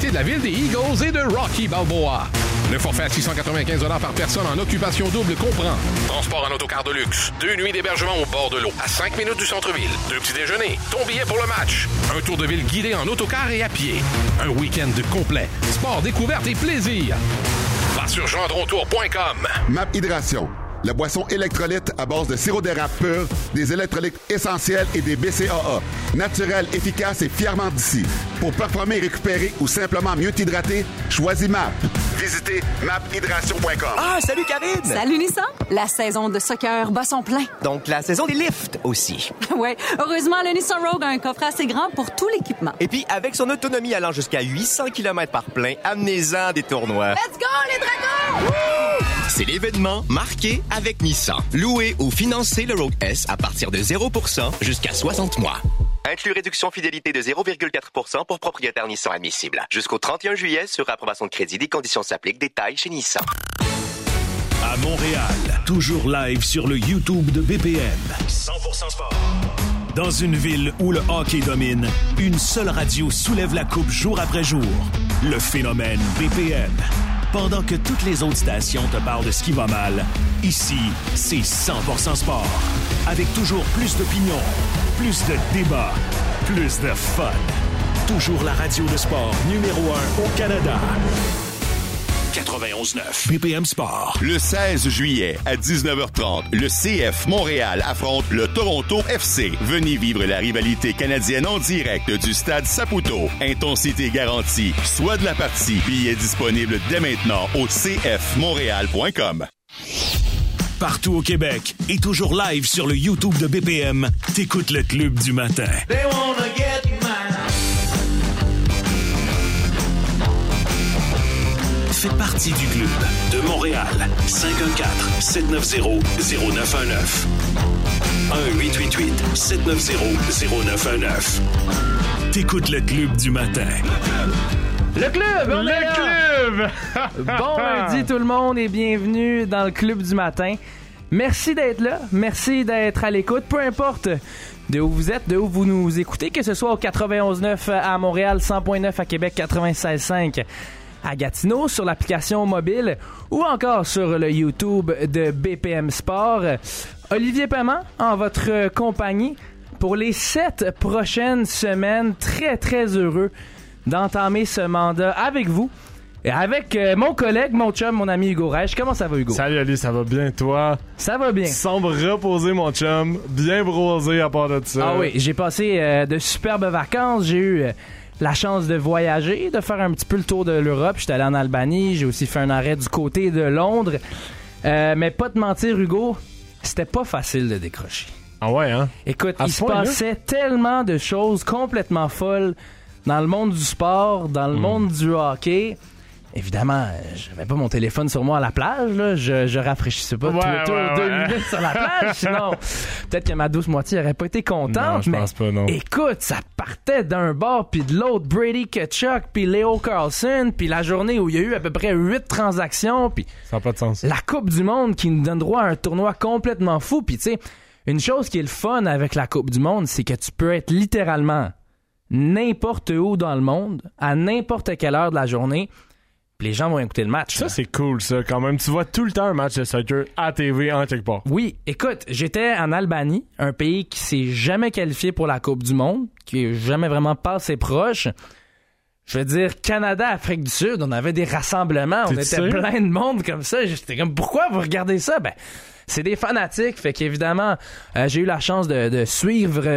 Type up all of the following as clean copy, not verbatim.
proximité de la ville des Eagles et de Rocky Balboa. Le forfait à 695 $ par personne en occupation double comprend transport en autocar de luxe, 2 nuits d'hébergement au bord de l'eau, à 5 minutes du centre-ville, 2 petits déjeuners, ton billet pour le match, un tour de ville guidé en autocar et à pied, un week-end complet, sport, découverte et plaisir. Va sur gendrontour.com. MAP Hydration, la boisson électrolyte à base de sirop d'érable pur, des électrolytes essentiels et des BCAA. Naturel, efficace et fièrement d'ici. Pour performer, récupérer ou simplement mieux t'hydrater, choisis MAP. Visitez maphydration.com. Ah, salut Karine! Salut Nissan! La saison de soccer bat son plein. Donc la saison des lifts aussi. Ouais, heureusement, le Nissan Rogue a un coffret assez grand pour tout l'équipement. Et puis, avec son autonomie allant jusqu'à 800 km par plein, amenez-en des tournois. Let's go, les dragons! Woo! C'est l'événement marqué avec Nissan. Louez ou financez le Rogue S à partir de 0% jusqu'à 60 mois. Inclus réduction fidélité de 0,4% pour propriétaire Nissan admissible. Jusqu'au 31 juillet, sur approbation de crédit, des conditions s'appliquent. Détails chez Nissan. À Montréal, toujours live sur le YouTube de BPM. 100% sport. Dans une ville où le hockey domine, une seule radio soulève la coupe jour après jour. Le phénomène BPM. Pendant que toutes les autres stations te parlent de ce qui va mal, ici, c'est 100% sport. Avec toujours plus d'opinions, plus de débats, plus de fun. Toujours la radio de sport numéro 1 au Canada. 91.9 BPM Sport. Le 16 juillet à 19h30, le CF Montréal affronte le Toronto FC. Venez vivre la rivalité canadienne en direct du stade Saputo. Intensité garantie. Soit de la partie. Billets disponibles dès maintenant au cfmontréal.com. Partout au Québec et toujours live sur le YouTube de BPM, t'écoutes le Club du matin. They wanna get mine. Fais partie du club de Montréal. 514-790-0919. 1-888-790-0919. T'écoutes le Club du matin. Le club! On est là! Bon lundi tout le monde et bienvenue dans le Club du matin. Merci d'être là, merci d'être à l'écoute, peu importe de où vous êtes, de où vous nous écoutez, que ce soit au 91.9 à Montréal, 100.9 à Québec, 96.5 à Gatineau, sur l'application mobile ou encore sur le YouTube de BPM Sport. Olivier Paiement en votre compagnie pour les 7 prochaines semaines. Très, très heureux d'entamer ce mandat avec vous et avec mon collègue, mon chum, mon ami Hugo Reich. Comment ça va, Hugo? Salut Ali, ça va bien, toi? Ça va bien. Tu sembles reposer, mon chum, bien brosé à part de ça. Ah oui, j'ai passé de superbes vacances. J'ai eu la chance de voyager, de faire un petit peu le tour de l'Europe. J'étais allé en Albanie, j'ai aussi fait un arrêt du côté de Londres. Mais pas te mentir, Hugo, c'était pas facile de décrocher. Ah ouais, hein? Écoute, il se passait tellement de choses complètement folles dans le monde du sport, dans le monde du hockey. Évidemment, j'avais pas mon téléphone sur moi à la plage, là. Je rafraîchissais pas deux minutes sur la plage, sinon peut-être que ma douce moitié aurait pas été contente. Non, je pense pas, non. Écoute, ça partait d'un bord puis de l'autre, Brady Tkachuk puis Leo Carlson, puis la journée où il y a eu à peu près 8 transactions, puis ça n'a pas de sens. La Coupe du Monde qui nous donne droit à un tournoi complètement fou, puis tu sais, une chose qui est le fun avec la Coupe du Monde, c'est que tu peux être littéralement n'importe où dans le monde, à n'importe quelle heure de la journée, puis les gens vont écouter le match. Ça, c'est cool, ça, quand même. Tu vois tout le temps un match de soccer à TV en quelque part. Oui, écoute, j'étais en Albanie, un pays qui s'est jamais qualifié pour la Coupe du Monde, qui est jamais vraiment passé proche. Je veux dire, Canada, Afrique du Sud, on avait des rassemblements, on était plein de monde comme ça. J'étais comme, pourquoi vous regardez ça? Ben, c'est des fanatiques, fait qu'évidemment, j'ai eu la chance de suivre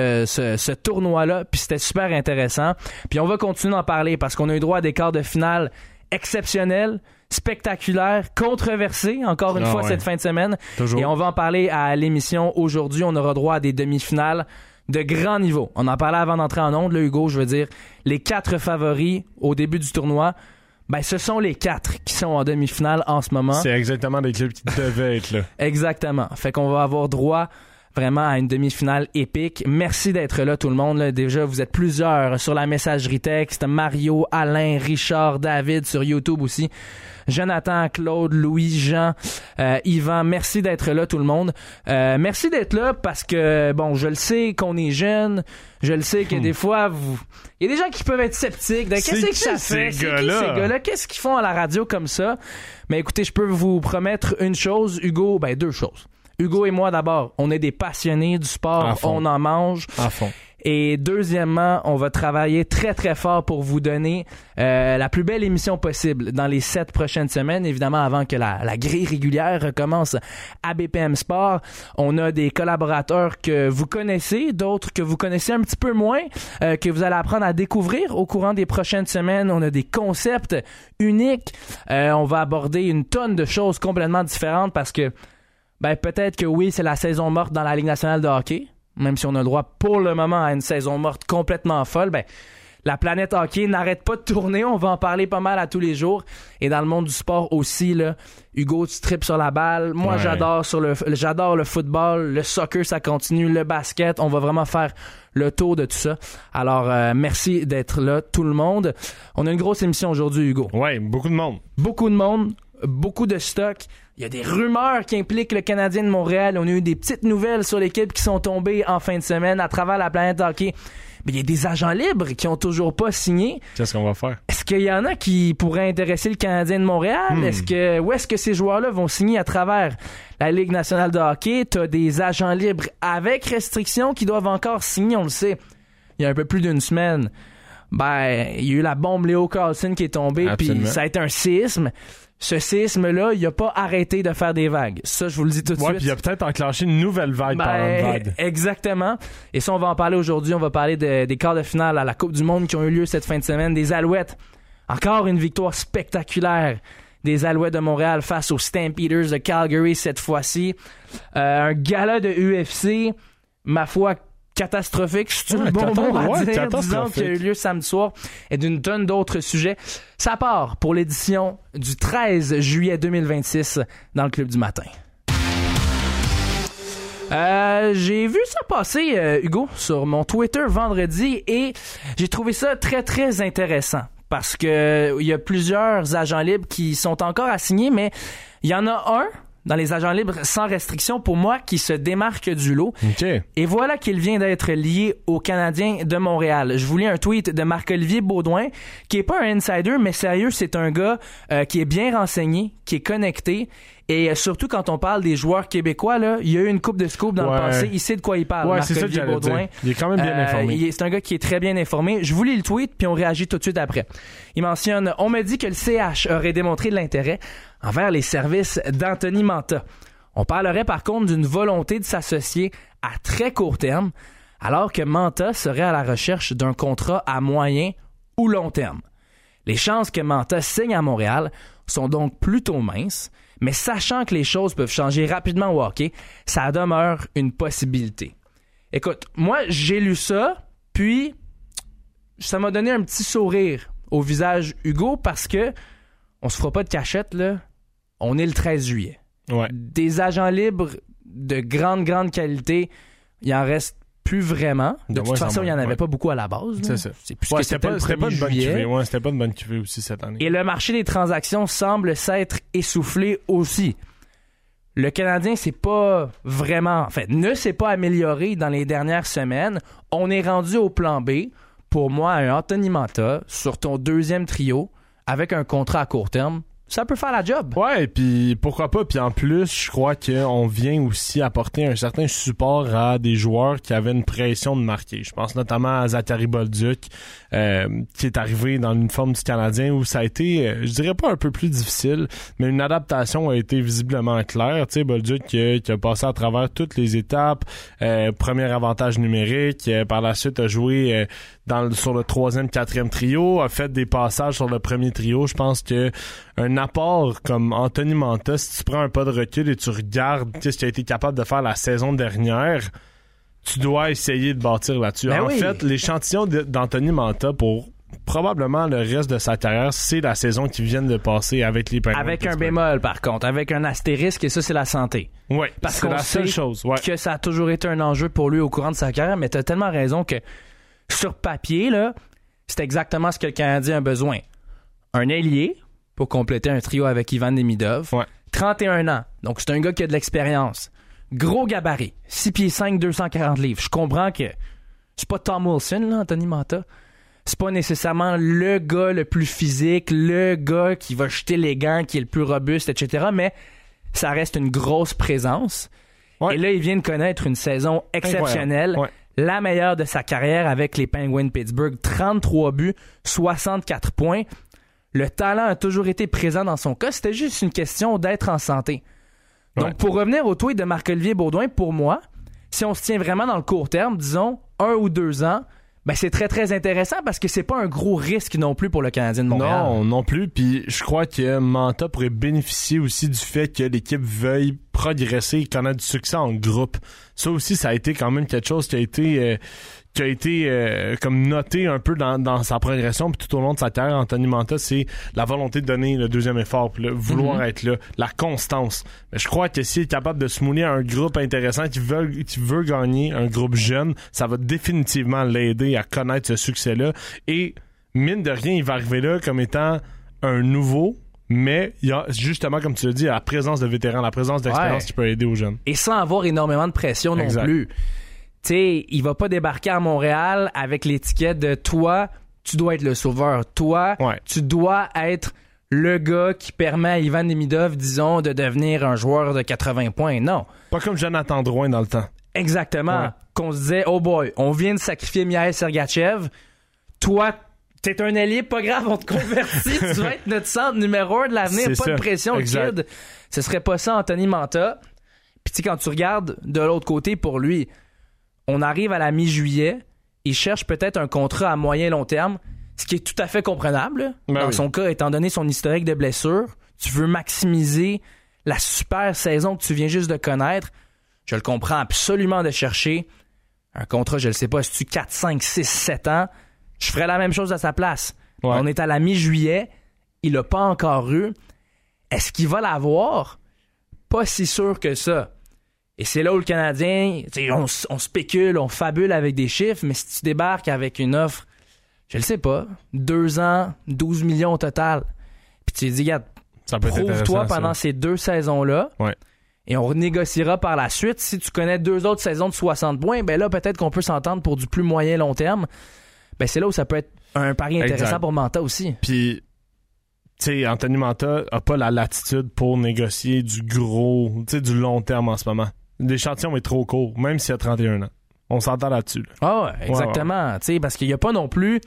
ce tournoi-là, puis c'était super intéressant. Puis on va continuer d'en parler parce qu'on a eu droit à des quarts de finale exceptionnels, spectaculaires, controversés, encore une fois cette fin de semaine. Toujours. Et on va en parler à l'émission aujourd'hui. On aura droit à des demi-finales de grand niveau. On en parlait avant d'entrer en onde, là, Hugo, je veux dire, les 4 favoris au début du tournoi, ben, ce sont les 4 qui sont en demi-finale en ce moment. C'est exactement des clubs qui devaient être là. Exactement. Fait qu'on va avoir droit vraiment à une demi-finale épique. Merci d'être là, tout le monde. Là. Déjà, vous êtes plusieurs sur la messagerie texte. Mario, Alain, Richard, David sur YouTube aussi. Jonathan, Claude, Louis, Jean, Yvan, merci d'être là, tout le monde. Merci d'être là parce que, bon, je le sais qu'on est jeunes. Je le sais que des fois, il y a des gens qui peuvent être sceptiques. Qu'est-ce que ça fait? C'est qui ces gars-là? Qu'est-ce qu'ils font à la radio comme ça? Mais écoutez, je peux vous promettre une chose, Hugo, deux choses. Hugo et moi, d'abord, on est des passionnés du sport, on en mange. À fond. Et deuxièmement, on va travailler très, très fort pour vous donner la plus belle émission possible dans les 7 prochaines semaines, évidemment avant que la grille régulière recommence à BPM Sport. On a des collaborateurs que vous connaissez, d'autres que vous connaissez un petit peu moins, que vous allez apprendre à découvrir au courant des prochaines semaines. On a des concepts uniques. On va aborder une tonne de choses complètement différentes parce que peut-être que oui, c'est la saison morte dans la Ligue nationale de hockey. Même si on a le droit pour le moment à une saison morte complètement folle, la planète hockey n'arrête pas de tourner. On va en parler pas mal à tous les jours. Et dans le monde du sport aussi, là, Hugo, tu tripes sur la balle. Moi, j'adore le football. Le soccer, ça continue. Le basket, on va vraiment faire le tour de tout ça. Alors, merci d'être là, tout le monde. On a une grosse émission aujourd'hui, Hugo. Ouais, beaucoup de monde. Beaucoup de monde, beaucoup de stock. Il y a des rumeurs qui impliquent le Canadien de Montréal. On a eu des petites nouvelles sur l'équipe qui sont tombées en fin de semaine à travers la planète hockey. Mais il y a des agents libres qui ont toujours pas signé. Qu'est-ce qu'on va faire? Est-ce qu'il y en a qui pourraient intéresser le Canadien de Montréal? Où est-ce que ces joueurs-là vont signer à travers la Ligue nationale de hockey? T'as des agents libres avec restrictions qui doivent encore signer, on le sait. Il y a un peu plus d'une semaine, il y a eu la bombe Léo Carlson qui est tombée, puis ça a été un séisme. Ce séisme-là, il a pas arrêté de faire des vagues. Ça, je vous le dis tout de suite. Puis il a peut-être enclenché une nouvelle vague par une vague. Exactement. Et ça, on va en parler aujourd'hui. On va parler des quarts de finale à la Coupe du Monde qui ont eu lieu cette fin de semaine. Des Alouettes. Encore une victoire spectaculaire des Alouettes de Montréal face aux Stampeders de Calgary cette fois-ci. Un gala de UFC, ma foi, catastrophique, c'est le bon mot à dire, disons, qui a eu lieu samedi soir, et d'une tonne d'autres sujets. Ça part pour l'édition du 13 juillet 2026 dans le Club du Matin. J'ai vu ça passer, Hugo, sur mon Twitter vendredi, et j'ai trouvé ça très, très intéressant. Parce que il y a plusieurs agents libres qui sont encore à signer, mais il y en a un dans les agents libres sans restriction, pour moi, qui se démarque du lot. Okay. Et voilà qu'il vient d'être lié aux Canadiens de Montréal. Je vous lis un tweet de Marc-Olivier Baudouin, qui est pas un insider, mais sérieux, c'est un gars qui est bien renseigné, qui est connecté. Et surtout, quand on parle des joueurs québécois, là, il y a eu une coupe de scoop dans le passé. Il sait de quoi il parle, Marc-Olivier Baudouin. Il est quand même bien informé. C'est un gars qui est très bien informé. Je vous lis le tweet, puis on réagit tout de suite après. Il mentionne « On me dit que le CH aurait démontré de l'intérêt envers les services d'Anthony Mantha. On parlerait par contre d'une volonté de s'associer à très court terme, alors que Mantha serait à la recherche d'un contrat à moyen ou long terme. Les chances que Mantha signe à Montréal sont donc plutôt minces, mais sachant que les choses peuvent changer rapidement au hockey, ça demeure une possibilité. » Écoute, moi, j'ai lu ça, puis ça m'a donné un petit sourire au visage, Hugo, parce que on se fera pas de cachette, là. On est le 13 juillet. Ouais. Des agents libres de grande qualité, il en reste plus vraiment. De toute façon, il n'y en avait pas beaucoup à la base. C'est ça. C'est plus c'était pas une bonne cuvée. Ouais, c'était pas une bonne cuvée aussi cette année. Et le marché des transactions semble s'être essoufflé aussi. Le Canadien ne s'est pas amélioré dans les dernières semaines. On est rendu au plan B. Pour moi, un Anthony Mantha sur ton deuxième trio avec un contrat à court terme, ça peut faire la job. Ouais, puis pourquoi pas. Puis en plus, je crois qu'on vient aussi apporter un certain support à des joueurs qui avaient une pression de marquer. Je pense notamment à Zachary Bolduc, qui est arrivé dans l'uniforme du Canadien où ça a été, je dirais pas un peu plus difficile, mais une adaptation a été visiblement claire. Tu sais, Bolduc qui a passé à travers toutes les étapes, premier avantage numérique, par la suite a joué sur le 3e, 4e trio, a fait des passages sur le premier trio. Je pense que un apport comme Anthony Mantha, si tu prends un pas de recul et tu regardes ce qu'il a été capable de faire la saison dernière, tu dois essayer de bâtir là-dessus. En fait, l'échantillon d'Anthony Mantha, pour probablement le reste de sa carrière, c'est la saison qui vient de passer avec les Penguins. Avec un bémol, par contre, avec un astérisque, et ça, c'est la santé. Oui, parce c'est qu'on la seule sait chose. Ouais. que ça a toujours été un enjeu pour lui au courant de sa carrière, mais t'as tellement raison que sur papier, là, c'est exactement ce que le Canadien a besoin. Un ailier pour compléter un trio avec Ivan Demidov. Ouais. 31 ans, donc c'est un gars qui a de l'expérience. Gros gabarit, 6 pieds 5, 240 livres. Je comprends que c'est pas Tom Wilson, là, Anthony Mantha. C'est pas nécessairement le gars le plus physique, le gars qui va jeter les gants, qui est le plus robuste, etc. Mais ça reste une grosse présence. Ouais. Et là, il vient de connaître une saison exceptionnelle. Ouais. La meilleure de sa carrière avec les Penguins de Pittsburgh. 33 buts, 64 points. Le talent a toujours été présent dans son cas. C'était juste une question d'être en santé. Donc, pour revenir au tweet de Marc-Olivier Baudouin, pour moi, si on se tient vraiment dans le court terme, disons 1 ou 2 ans, ben c'est très, très intéressant parce que c'est pas un gros risque non plus pour le Canadien de Montréal. Non plus. Puis je crois que Mantha pourrait bénéficier aussi du fait que l'équipe veuille progresser et connaître du succès en groupe. Ça aussi, ça a été quand même quelque chose qui a été comme noté un peu dans sa progression puis tout au long de sa carrière. Anthony Mantha, c'est la volonté de donner le deuxième effort puis vouloir être là, la constance. Mais je crois que s'il est capable de se mouler à un groupe intéressant qui veut gagner, un groupe jeune, ça va définitivement l'aider à connaître ce succès-là. Et mine de rien, il va arriver là comme étant un nouveau, mais il y a justement, comme tu l'as dit, la présence de vétérans, la présence d'expérience qui peut aider aux jeunes. Et sans avoir énormément de pression non plus. Tu sais, il va pas débarquer à Montréal avec l'étiquette de toi, tu dois être le sauveur. Toi, tu dois être le gars qui permet à Ivan Demidov, disons, de devenir un joueur de 80 points. Non. Pas comme Jonathan Drouin dans le temps. Exactement. Ouais. Qu'on se disait, oh boy, on vient de sacrifier Mikhail Sergachev. Toi, t'es un allié, pas grave, on te convertit. Tu vas être notre centre numéro 1 de l'avenir. C'est pas ça. De pression, kid. Ce serait pas ça, Anthony Mantha. Puis tu sais, quand tu regardes de l'autre côté pour lui, on arrive à la mi-juillet, il cherche peut-être un contrat à moyen long terme, ce qui est tout à fait comprenable. Dans son cas, étant donné son historique de blessure, tu veux maximiser la super saison que tu viens juste de connaître. Je le comprends absolument de chercher un contrat, je le sais pas, si tu 4, 5, 6, 7 ans, je ferais la même chose à sa place. Ouais. On est à la mi-juillet, il l'a pas encore eu. Est-ce qu'il va l'avoir? Pas si sûr que ça. Et c'est là où le Canadien, on spécule, on fabule avec des chiffres, mais si tu débarques avec une offre, je le sais pas, 2 ans, 12 millions au total, puis tu dis, regarde, prouve-toi pendant ces 2 saisons-là, et on renégociera par la suite. Si tu connais 2 autres saisons de 60 points, ben là, peut-être qu'on peut s'entendre pour du plus moyen long terme. Ben c'est là où ça peut être un pari intéressant pour Mantha aussi. Puis, tu sais, Anthony Mantha a pas la latitude pour négocier du gros, tu sais, du long terme en ce moment. L'échantillon est trop court, même s'il a 31 ans. On s'entend là-dessus. Là. Ah ouais, exactement. Ouais. Tu sais, parce qu'il n'y a pas non plus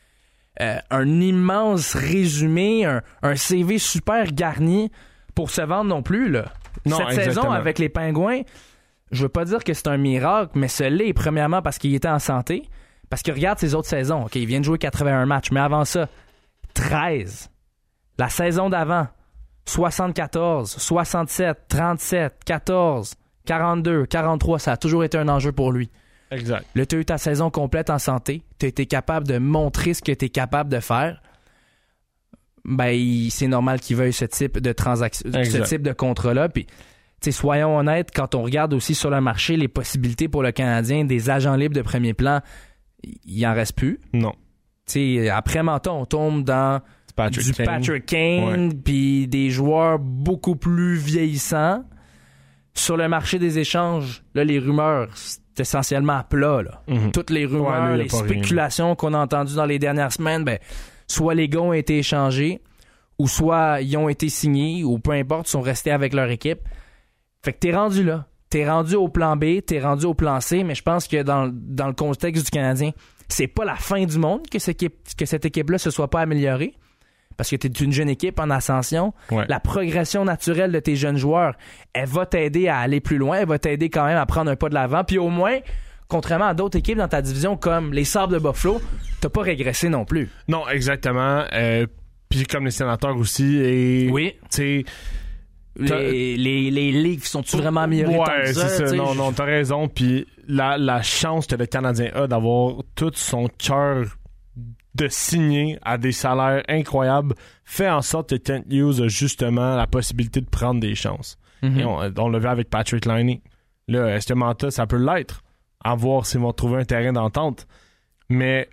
un immense résumé, un CV super garni pour se vendre non plus. Là. Non, cette saison avec les Pingouins, je veux pas dire que c'est un miracle, mais ce l'est premièrement parce qu'il était en santé. Parce que regarde ses autres saisons. OK, il vient de jouer 81 matchs, mais avant ça, 13. La saison d'avant, 74, 67, 37, 14, 42, 43, ça a toujours été un enjeu pour lui. Exact. Là, tu as eu ta saison complète en santé. Tu as été capable de montrer ce que tu es capable de faire. Ben, c'est normal qu'il veuille ce type de transaction, ce type de contrat-là. Puis, soyons honnêtes, quand on regarde aussi sur le marché les possibilités pour le Canadien, des agents libres de premier plan, il en reste plus. Non. Après Mantha, on tombe dans Patrick Kane, puis des joueurs beaucoup plus vieillissants. Sur le marché des échanges, là, les rumeurs, c'est essentiellement à plat. Là. Mm-hmm. Toutes les rumeurs, les spéculations qu'on a entendues dans les dernières semaines, ben, soit les gars ont été échangés, ou soit ils ont été signés, ou peu importe, sont restés avec leur équipe. Fait que t'es rendu là. T'es rendu au plan B, t'es rendu au plan C, mais je pense que dans le contexte du Canadien, c'est pas la fin du monde que cette équipe-là se soit pas améliorée. Parce que t'es une jeune équipe en ascension. Ouais. La progression naturelle de tes jeunes joueurs, elle va t'aider à aller plus loin, elle va t'aider quand même à prendre un pas de l'avant. Puis au moins, contrairement à d'autres équipes dans ta division comme les Sabres de Buffalo, t'as pas régressé non plus. Non, exactement. Puis comme les Sénateurs aussi. Et, oui. Tu sais... Les Leafs sont-tu vraiment améliorés? Ouais, c'est ça. Non, t'as raison. Puis la chance que le Canadien a d'avoir tout son cœur de signer à des salaires incroyables fait en sorte que Kent Hughes a justement la possibilité de prendre des chances. Et on l'a vu avec Patrick Laine. Là, est-ce que Manta, ça peut l'être? À voir s'ils vont trouver un terrain d'entente. Mais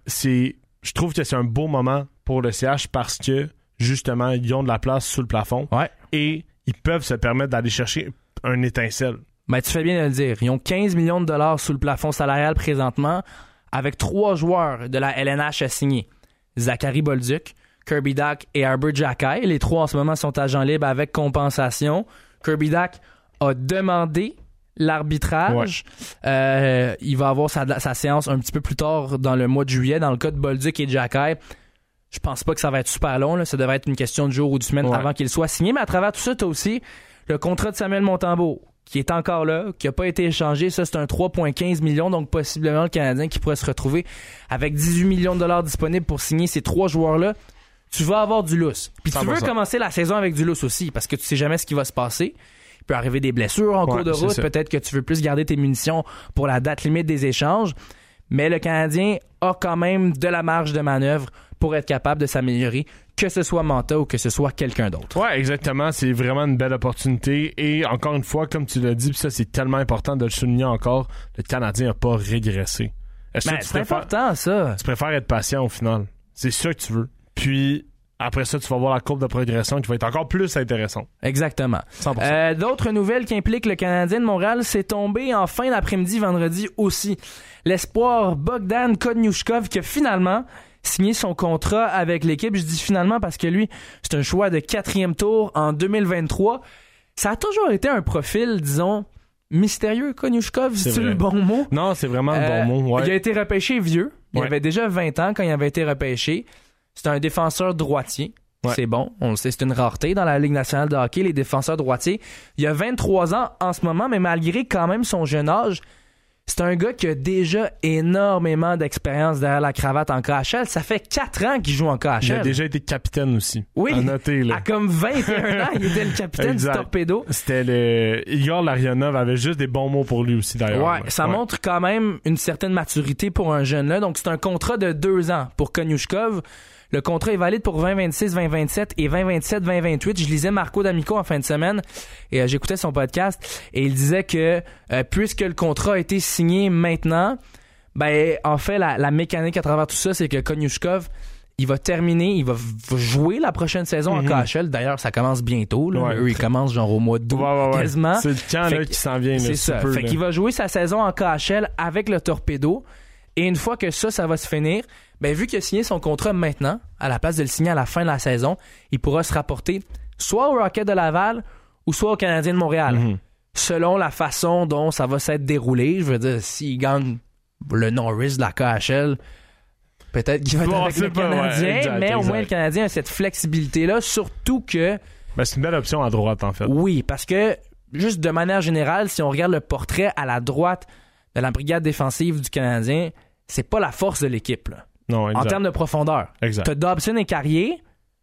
je trouve que c'est un beau moment pour le CH parce que, justement, ils ont de la place sous le plafond. Ouais. Et ils peuvent se permettre d'aller chercher un étincelle. Ben, tu fais bien de le dire. Ils ont 15 millions de dollars sous le plafond salarial présentement, avec 3 joueurs de la LNH à signer. Zachary Bolduc, Kirby Dach et Arbor Xhekaj. Les 3 en ce moment sont agents libres avec compensation. Kirby Dach a demandé l'arbitrage. Ouais. Il va avoir sa séance un petit peu plus tard dans le mois de juillet. Dans le cas de Bolduc et Xhekaj, je pense pas que ça va être super long. Là. Ça devrait être une question de jours ou de semaines avant qu'il soit signé. Mais à travers tout ça, tu as aussi le contrat de Samuel Montembeault, qui est encore là, qui n'a pas été échangé. Ça, c'est un 3,15 millions, donc possiblement le Canadien qui pourrait se retrouver avec 18 millions de dollars disponibles pour signer ces 3 joueurs-là. Tu vas avoir du lousse. Puis tu veux commencer la saison avec du lousse aussi, parce que tu sais jamais ce qui va se passer. Il peut arriver des blessures en cours de route. Peut-être que tu veux plus garder tes munitions pour la date limite des échanges. Mais le Canadien a quand même de la marge de manœuvre pour être capable de s'améliorer, que ce soit Manta ou que ce soit quelqu'un d'autre. Ouais, exactement. C'est vraiment une belle opportunité. Et encore une fois, comme tu l'as dit, puis ça, c'est tellement important de le souligner encore, le Canadien n'a pas régressé. C'est important, ça. Tu préfères être patient au final. C'est ça que tu veux. Puis, après ça, tu vas voir la courbe de progression qui va être encore plus intéressante. Exactement. 100%. D'autres nouvelles qui impliquent le Canadien de Montréal, c'est tombé en fin d'après-midi, vendredi aussi. L'espoir Bogdan Konyushkov qui a finalement signé son contrat avec l'équipe. Je dis finalement parce que lui, c'est un choix de 4e tour en 2023. Ça a toujours été un profil, disons, mystérieux, Konyushkov, c'est le bon mot? Non, c'est vraiment le bon mot. Ouais. Il a été repêché vieux. Il avait déjà 20 ans quand il avait été repêché. C'est un défenseur droitier. Ouais. C'est bon, on le sait, c'est une rareté dans la Ligue nationale de hockey, les défenseurs droitiers. Il a 23 ans en ce moment, mais malgré quand même son jeune âge, c'est un gars qui a déjà énormément d'expérience derrière la cravate en KHL. Ça fait 4 ans qu'il joue en KHL. Il a déjà été capitaine aussi. Oui, à noter, là. À comme 21 ans, il était le capitaine du Torpedo. C'était Igor Larionov avait juste des bons mots pour lui aussi, d'ailleurs. Ouais, ça montre quand même une certaine maturité pour un jeune là. Donc, c'est un contrat de 2 ans pour Konyushkov. Le contrat est valide pour 2026, 2027 et 2027, 2028. Je lisais Marco D'Amico en fin de semaine et j'écoutais son podcast et il disait que puisque le contrat a été signé maintenant, ben en fait la mécanique à travers tout ça, c'est que Konyushkov, il va terminer, il va jouer la prochaine saison en KHL. D'ailleurs, ça commence bientôt. Là. Eux, ils commencent genre au mois d'août quasiment. C'est le camp là, qui s'en vient. C'est ça. Fait qu'il va jouer sa saison en KHL avec le Torpedo. Et une fois que ça va se finir, ben vu qu'il a signé son contrat maintenant, à la place de le signer à la fin de la saison, il pourra se rapporter soit au Rocket de Laval ou soit au Canadien de Montréal. Selon la façon dont ça va s'être déroulé. Je veux dire, s'il gagne le Norris de la KHL, peut-être qu'il va être avec le Canadien, mais au moins le Canadien a cette flexibilité-là, surtout que... Ben, c'est une belle option à droite, en fait. Oui, parce que, juste de manière générale, si on regarde le portrait à la droite de la brigade défensive du Canadien, c'est pas la force de l'équipe, là. Non, exact. En termes de profondeur. Exact. T'as Dobson et Carrier,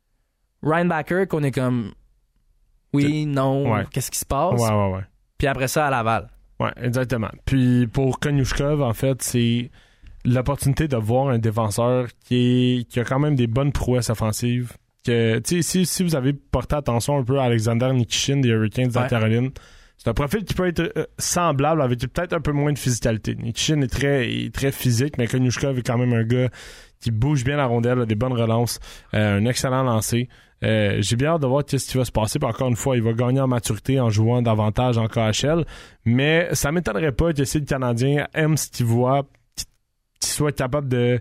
Ryan Backer, qu'on est comme... Oui, non, qu'est-ce qui se passe? Ouais. Puis après ça, à Laval. Ouais, exactement. Puis pour Konyushkov, en fait, c'est l'opportunité de voir un défenseur qui a quand même des bonnes prouesses offensives. Que, si vous avez porté attention un peu à Alexander Nikishin des Hurricanes de la Caroline, c'est un profil qui peut être semblable avec peut-être un peu moins de physicalité. Nikishin est très physique, mais Konyushkov est quand même un gars qui bouge bien la rondelle, a des bonnes relances, un excellent lancer. J'ai bien hâte de voir ce qui va se passer. Puis encore une fois, il va gagner en maturité en jouant davantage en KHL. Mais ça m'étonnerait pas que si le Canadien aime ce qu'il voit, qu'il soit capable de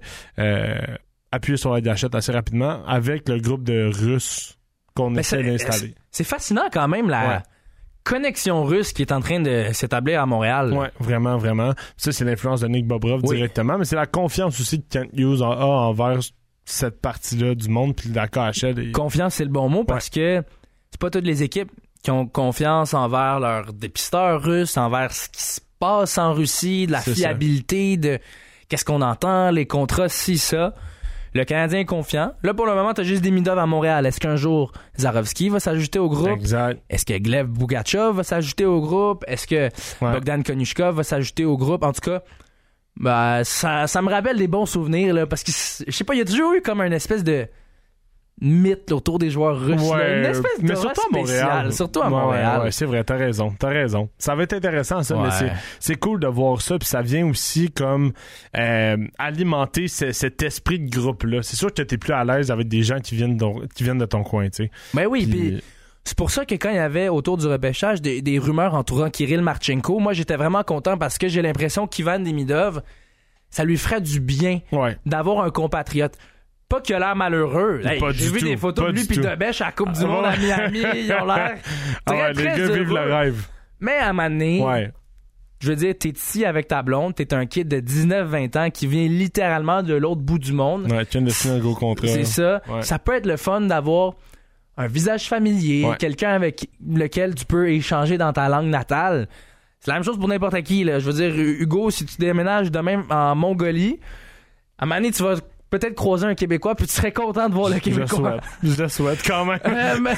appuyer sur la gâchette assez rapidement avec le groupe de Russes qu'on essaie d'installer. C'est fascinant quand même la connexion russe qui est en train de s'établir à Montréal. Oui, vraiment, vraiment. Ça, c'est l'influence de Nick Bobrov directement, mais c'est la confiance aussi que Kent Hughes a envers cette partie-là du monde, puis la KHL. Confiance, c'est le bon mot, parce que c'est pas toutes les équipes qui ont confiance envers leurs dépisteurs russes, envers ce qui se passe en Russie, de la fiabilité, de qu'est-ce qu'on entend, les contrats, ça. Le Canadien est confiant. Là, pour le moment, t'as juste Demidov à Montréal. Est-ce qu'un jour, Zarovski va s'ajouter au groupe? Exact. Est-ce que Gleb Bougachov va s'ajouter au groupe? Est-ce que Bogdan Konyushkov va s'ajouter au groupe? En tout cas, Ben, ça me rappelle des bons souvenirs, là, parce que, je sais pas, il y a toujours eu comme une espèce de mythe là, autour des joueurs russes. Ouais, là, une espèce de surtout à Montréal. Surtout à Montréal. Ouais, c'est vrai, t'as raison. Ça va être intéressant, ça, mais c'est cool de voir ça, puis ça vient aussi comme alimenter cet esprit de groupe-là. C'est sûr que t'es plus à l'aise avec des gens qui viennent de ton coin, tu sais. Ben oui, puis c'est pour ça que quand il y avait autour du repêchage des rumeurs entourant Kirill Marchenko, moi j'étais vraiment content parce que j'ai l'impression qu'Ivan Demidov, ça lui ferait du bien d'avoir un compatriote. Pas qu'il a l'air malheureux. Hey, j'ai vu des photos de lui puis de Bêche à la Coupe du Monde à Miami. Ils ont l'air très, les gars vivent le rêve. Mais à un moment donné, je veux dire, t'es ici avec ta blonde, t'es un kid de 19-20 ans qui vient littéralement de l'autre bout du monde. Ouais, qui vient de signer un gros contrat. C'est ça. Ouais. Ça peut être le fun d'avoir un visage familier, quelqu'un avec lequel tu peux échanger dans ta langue natale. C'est la même chose pour n'importe qui, là. Je veux dire, Hugo, si tu déménages demain en Mongolie, à un moment donné, tu vas peut-être croiser un Québécois, puis tu serais content de voir le Québécois. Je le souhaite quand même.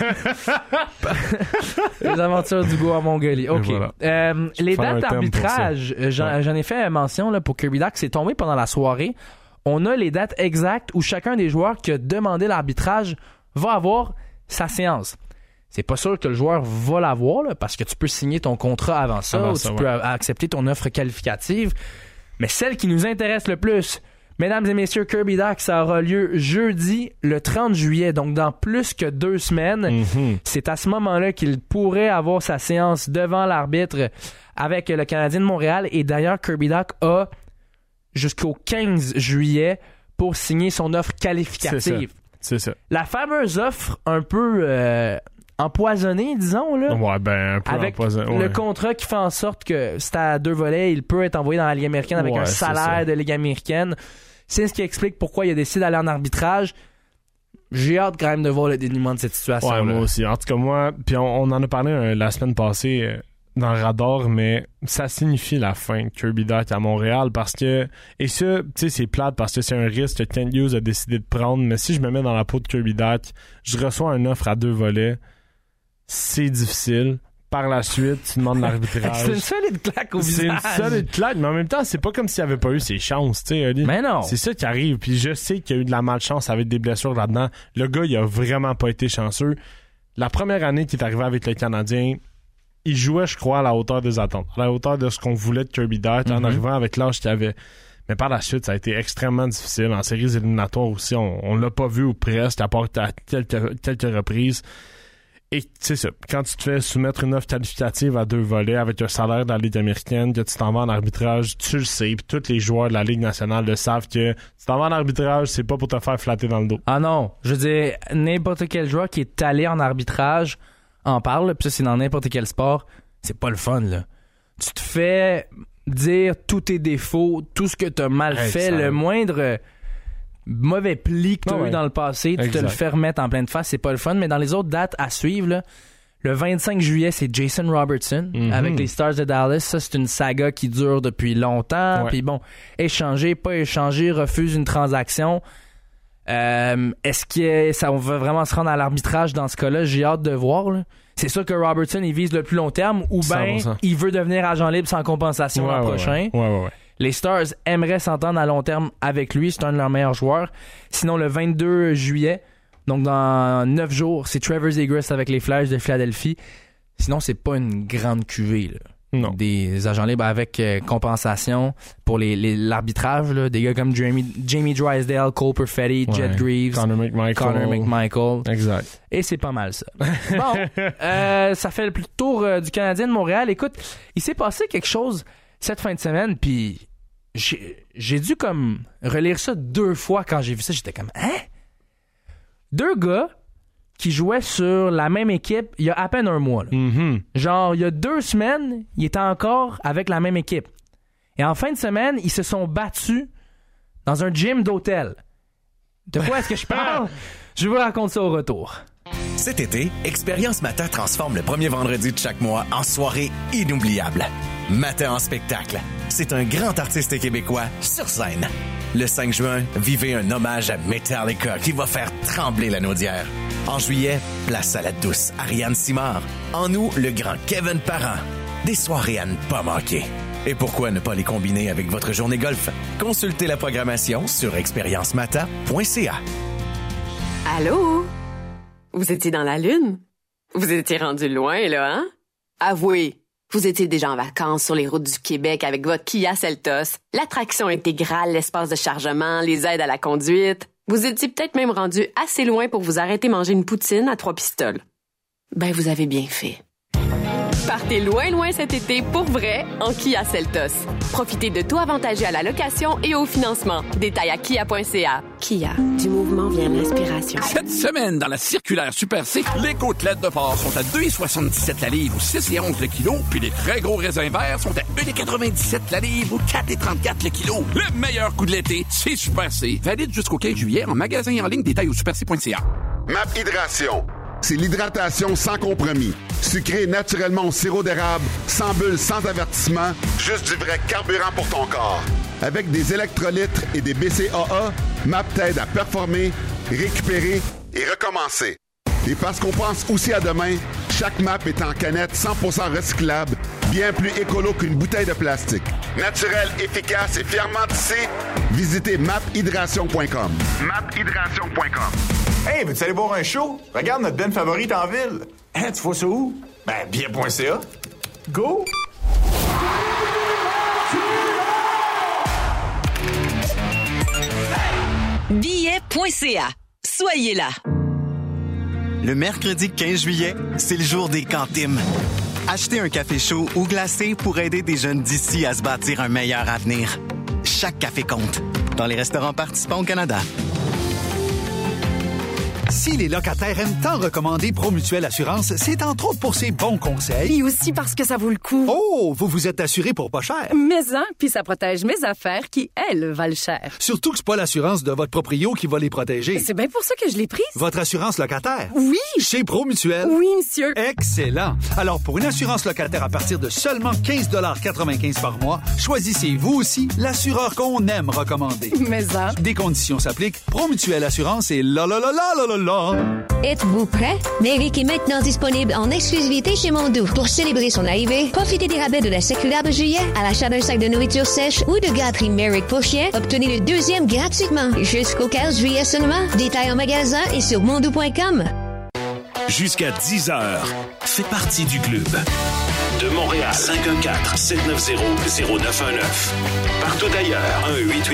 Les aventures d'Hugo en Mongolie. OK. Voilà. Les dates d'arbitrage, j'en ai fait mention là, pour Kirby Dach, c'est tombé pendant la soirée. On a les dates exactes où chacun des joueurs qui a demandé l'arbitrage va avoir sa séance. C'est pas sûr que le joueur va l'avoir, là, parce que tu peux signer ton contrat avant ça, ou tu peux accepter ton offre qualificative. Mais celle qui nous intéresse le plus, mesdames et messieurs, Kirby Dach, ça aura lieu jeudi, le 30 juillet, donc dans plus que 2 semaines. Mm-hmm. C'est à ce moment-là qu'il pourrait avoir sa séance devant l'arbitre avec le Canadien de Montréal. Et d'ailleurs, Kirby Dach a jusqu'au 15 juillet pour signer son offre qualificative. C'est ça. La fameuse offre un peu empoisonnée, disons, là. Ouais, ben, un peu avec empoisonnée. Le contrat qui fait en sorte que c'est à 2 volets, il peut être envoyé dans la Ligue américaine avec un salaire de Ligue américaine. C'est ce qui explique pourquoi il a décidé d'aller en arbitrage. J'ai hâte quand même de voir le dénouement de cette situation. Ouais, moi aussi. En tout cas, moi, puis on en a parlé la semaine passée dans le radar, mais ça signifie la fin de Kirby Dach à Montréal parce que, et ça, tu sais, c'est plate parce que c'est un risque que Kent Hughes a décidé de prendre, mais si je me mets dans la peau de Kirby Dach, je reçois une offre à 2 volets, c'est difficile. Par la suite, tu demandes l'arbitrage. C'est une solide claque au visage. C'est une solide claque, mais en même temps, c'est pas comme s'il avait pas eu ses chances, tu sais, Ali. Mais non. C'est ça qui arrive, puis je sais qu'il y a eu de la malchance avec des blessures là-dedans. Le gars, il a vraiment pas été chanceux. La première année qu'il est arrivé avec le Canadien, il jouait, je crois, à la hauteur des attentes, à la hauteur de ce qu'on voulait de Kirby Dach, en arrivant avec l'âge qu'il avait. Mais par la suite, ça a été extrêmement difficile. En séries éliminatoires aussi, on l'a pas vu ou presque, à part à quelques reprises. Et c'est ça, quand tu te fais soumettre une offre qualificative à 2 volets avec un salaire de la Ligue américaine, que tu t'en vas en arbitrage, tu le sais, puis tous les joueurs de la Ligue nationale le savent que tu t'en vas en arbitrage, c'est pas pour te faire flatter dans le dos. Ah non, je veux dire, n'importe quel joueur qui est allé en arbitrage en parle, puis ça c'est dans n'importe quel sport, c'est pas le fun, là. Tu te fais dire tous tes défauts, tout ce que t'as mal fait, le moindre mauvais pli que tu as eu dans le passé, tu te le fais remettre en pleine face, c'est pas le fun. Mais dans les autres dates à suivre, là, le 25 juillet, c'est Jason Robertson avec les Stars de Dallas. Ça, c'est une saga qui dure depuis longtemps. Puis bon, échanger, pas échanger, refuse une transaction. Est-ce que ça on va vraiment se rendre à l'arbitrage dans ce cas-là? J'ai hâte de voir, là. C'est sûr que Robertson, il vise le plus long terme ou bien il veut devenir agent libre sans compensation l'an prochain. Ouais. Les Stars aimeraient s'entendre à long terme avec lui. C'est un de leurs meilleurs joueurs. Sinon, le 22 juillet, donc dans 9 jours, c'est Trevor Zegras avec les Flyers de Philadelphie. Sinon, c'est pas une grande cuvée, là. Non. Des agents libres avec compensation pour l'arbitrage, là. Des gars comme Jamie Drysdale, Cole Perfetti, Jet Greaves, Connor McMichael. Exact. Et c'est pas mal ça. Bon, ça fait le tour du Canadien de Montréal. Écoute, il s'est passé quelque chose cette fin de semaine, puis j'ai dû comme relire ça 2 fois quand j'ai vu ça. J'étais comme, hein? 2 gars qui jouaient sur la même équipe il y a à peine 1 mois. Là. Mm-hmm. Genre, il y a 2 semaines, ils étaient encore avec la même équipe. Et en fin de semaine, ils se sont battus dans un gym d'hôtel. De quoi est-ce que je parle? Je vous raconte ça au retour. Cet été, Expérience Matin transforme le premier vendredi de chaque mois en soirée inoubliable. Matin en spectacle. C'est un grand artiste québécois sur scène. Le 5 juin, vivez un hommage à Metallica qui va faire trembler la Naudière. En juillet, place à la douce Ariane Simard. En août, le grand Kevin Parent. Des soirées à ne pas manquer. Et pourquoi ne pas les combiner avec votre journée golf? Consultez la programmation sur expériencemata.ca. Allô? Vous étiez dans la Lune? Vous étiez rendu loin, là, hein? Avouez, vous étiez déjà en vacances sur les routes du Québec avec votre Kia Seltos, l'attraction intégrale, l'espace de chargement, les aides à la conduite. Vous étiez peut-être même rendu assez loin pour vous arrêter manger une poutine à 3 pistoles. Ben, vous avez bien fait. Partez loin, loin cet été pour vrai en Kia Seltos. Profitez de taux avantagés à la location et au financement. Détails à kia.ca. Kia, du mouvement vient l'inspiration. Cette semaine, dans la circulaire Super C, les côtelettes de porc sont à 2,77 la livre ou 6,11 le kilo, puis les très gros raisins verts sont à 1,97 la livre ou 4,34 le kilo. Le meilleur coup de l'été, c'est Super C. Valide jusqu'au 15 juillet en magasin et en ligne. Détails au superc.ca. MAP Hydration. C'est l'hydratation sans compromis. Sucré naturellement au sirop d'érable, sans bulles, sans avertissement, juste du vrai carburant pour ton corps. Avec des électrolytes et des BCAA, MAP t'aide à performer, récupérer et recommencer. Et parce qu'on pense aussi à demain, chaque MAP est en canette 100% recyclable, bien plus écolo qu'une bouteille de plastique. Naturel, efficace et fièrement tissé, visitez maphydration.com. maphydration.com. Hey, veux-tu aller boire un show? Regarde notre band favorite en ville. Hein, tu vois ça où? Ben, bien.ca. Go! Billet.ca. Soyez là. Le mercredi 15 juillet, c'est le jour des Cantimes. Achetez un café chaud ou glacé pour aider des jeunes d'ici à se bâtir un meilleur avenir. Chaque café compte. Dans les restaurants participants au Canada. Si les locataires aiment tant recommander Promutuelle Assurance, c'est entre autres pour ses bons conseils. Et aussi parce que ça vaut le coup. Oh, vous vous êtes assuré pour pas cher. Mais hein, puis ça protège mes affaires qui, elles, valent cher. Surtout que c'est pas l'assurance de votre proprio qui va les protéger. C'est bien pour ça que je l'ai prise. Votre assurance locataire? Oui. Chez Promutuelle? Oui, monsieur. Excellent. Alors, pour une assurance locataire à partir de seulement 15,95 $ par mois, choisissez vous aussi l'assureur qu'on aime recommander. Mais hein. Des conditions s'appliquent. Promutuelle Assurance et la. Êtes-vous prêt? Merrick est maintenant disponible en exclusivité chez Mondou. Pour célébrer son arrivée, profitez des rabais de la circulaire de juillet. À l'achat d'un sac de nourriture sèche ou de gâterie Merrick pour chien, obtenez le 2e gratuitement. Jusqu'au 15 juillet seulement. Détails en magasin et sur mondou.com. Jusqu'à 10h, fais partie du club. De Montréal, 514-790-0919. Partout ailleurs,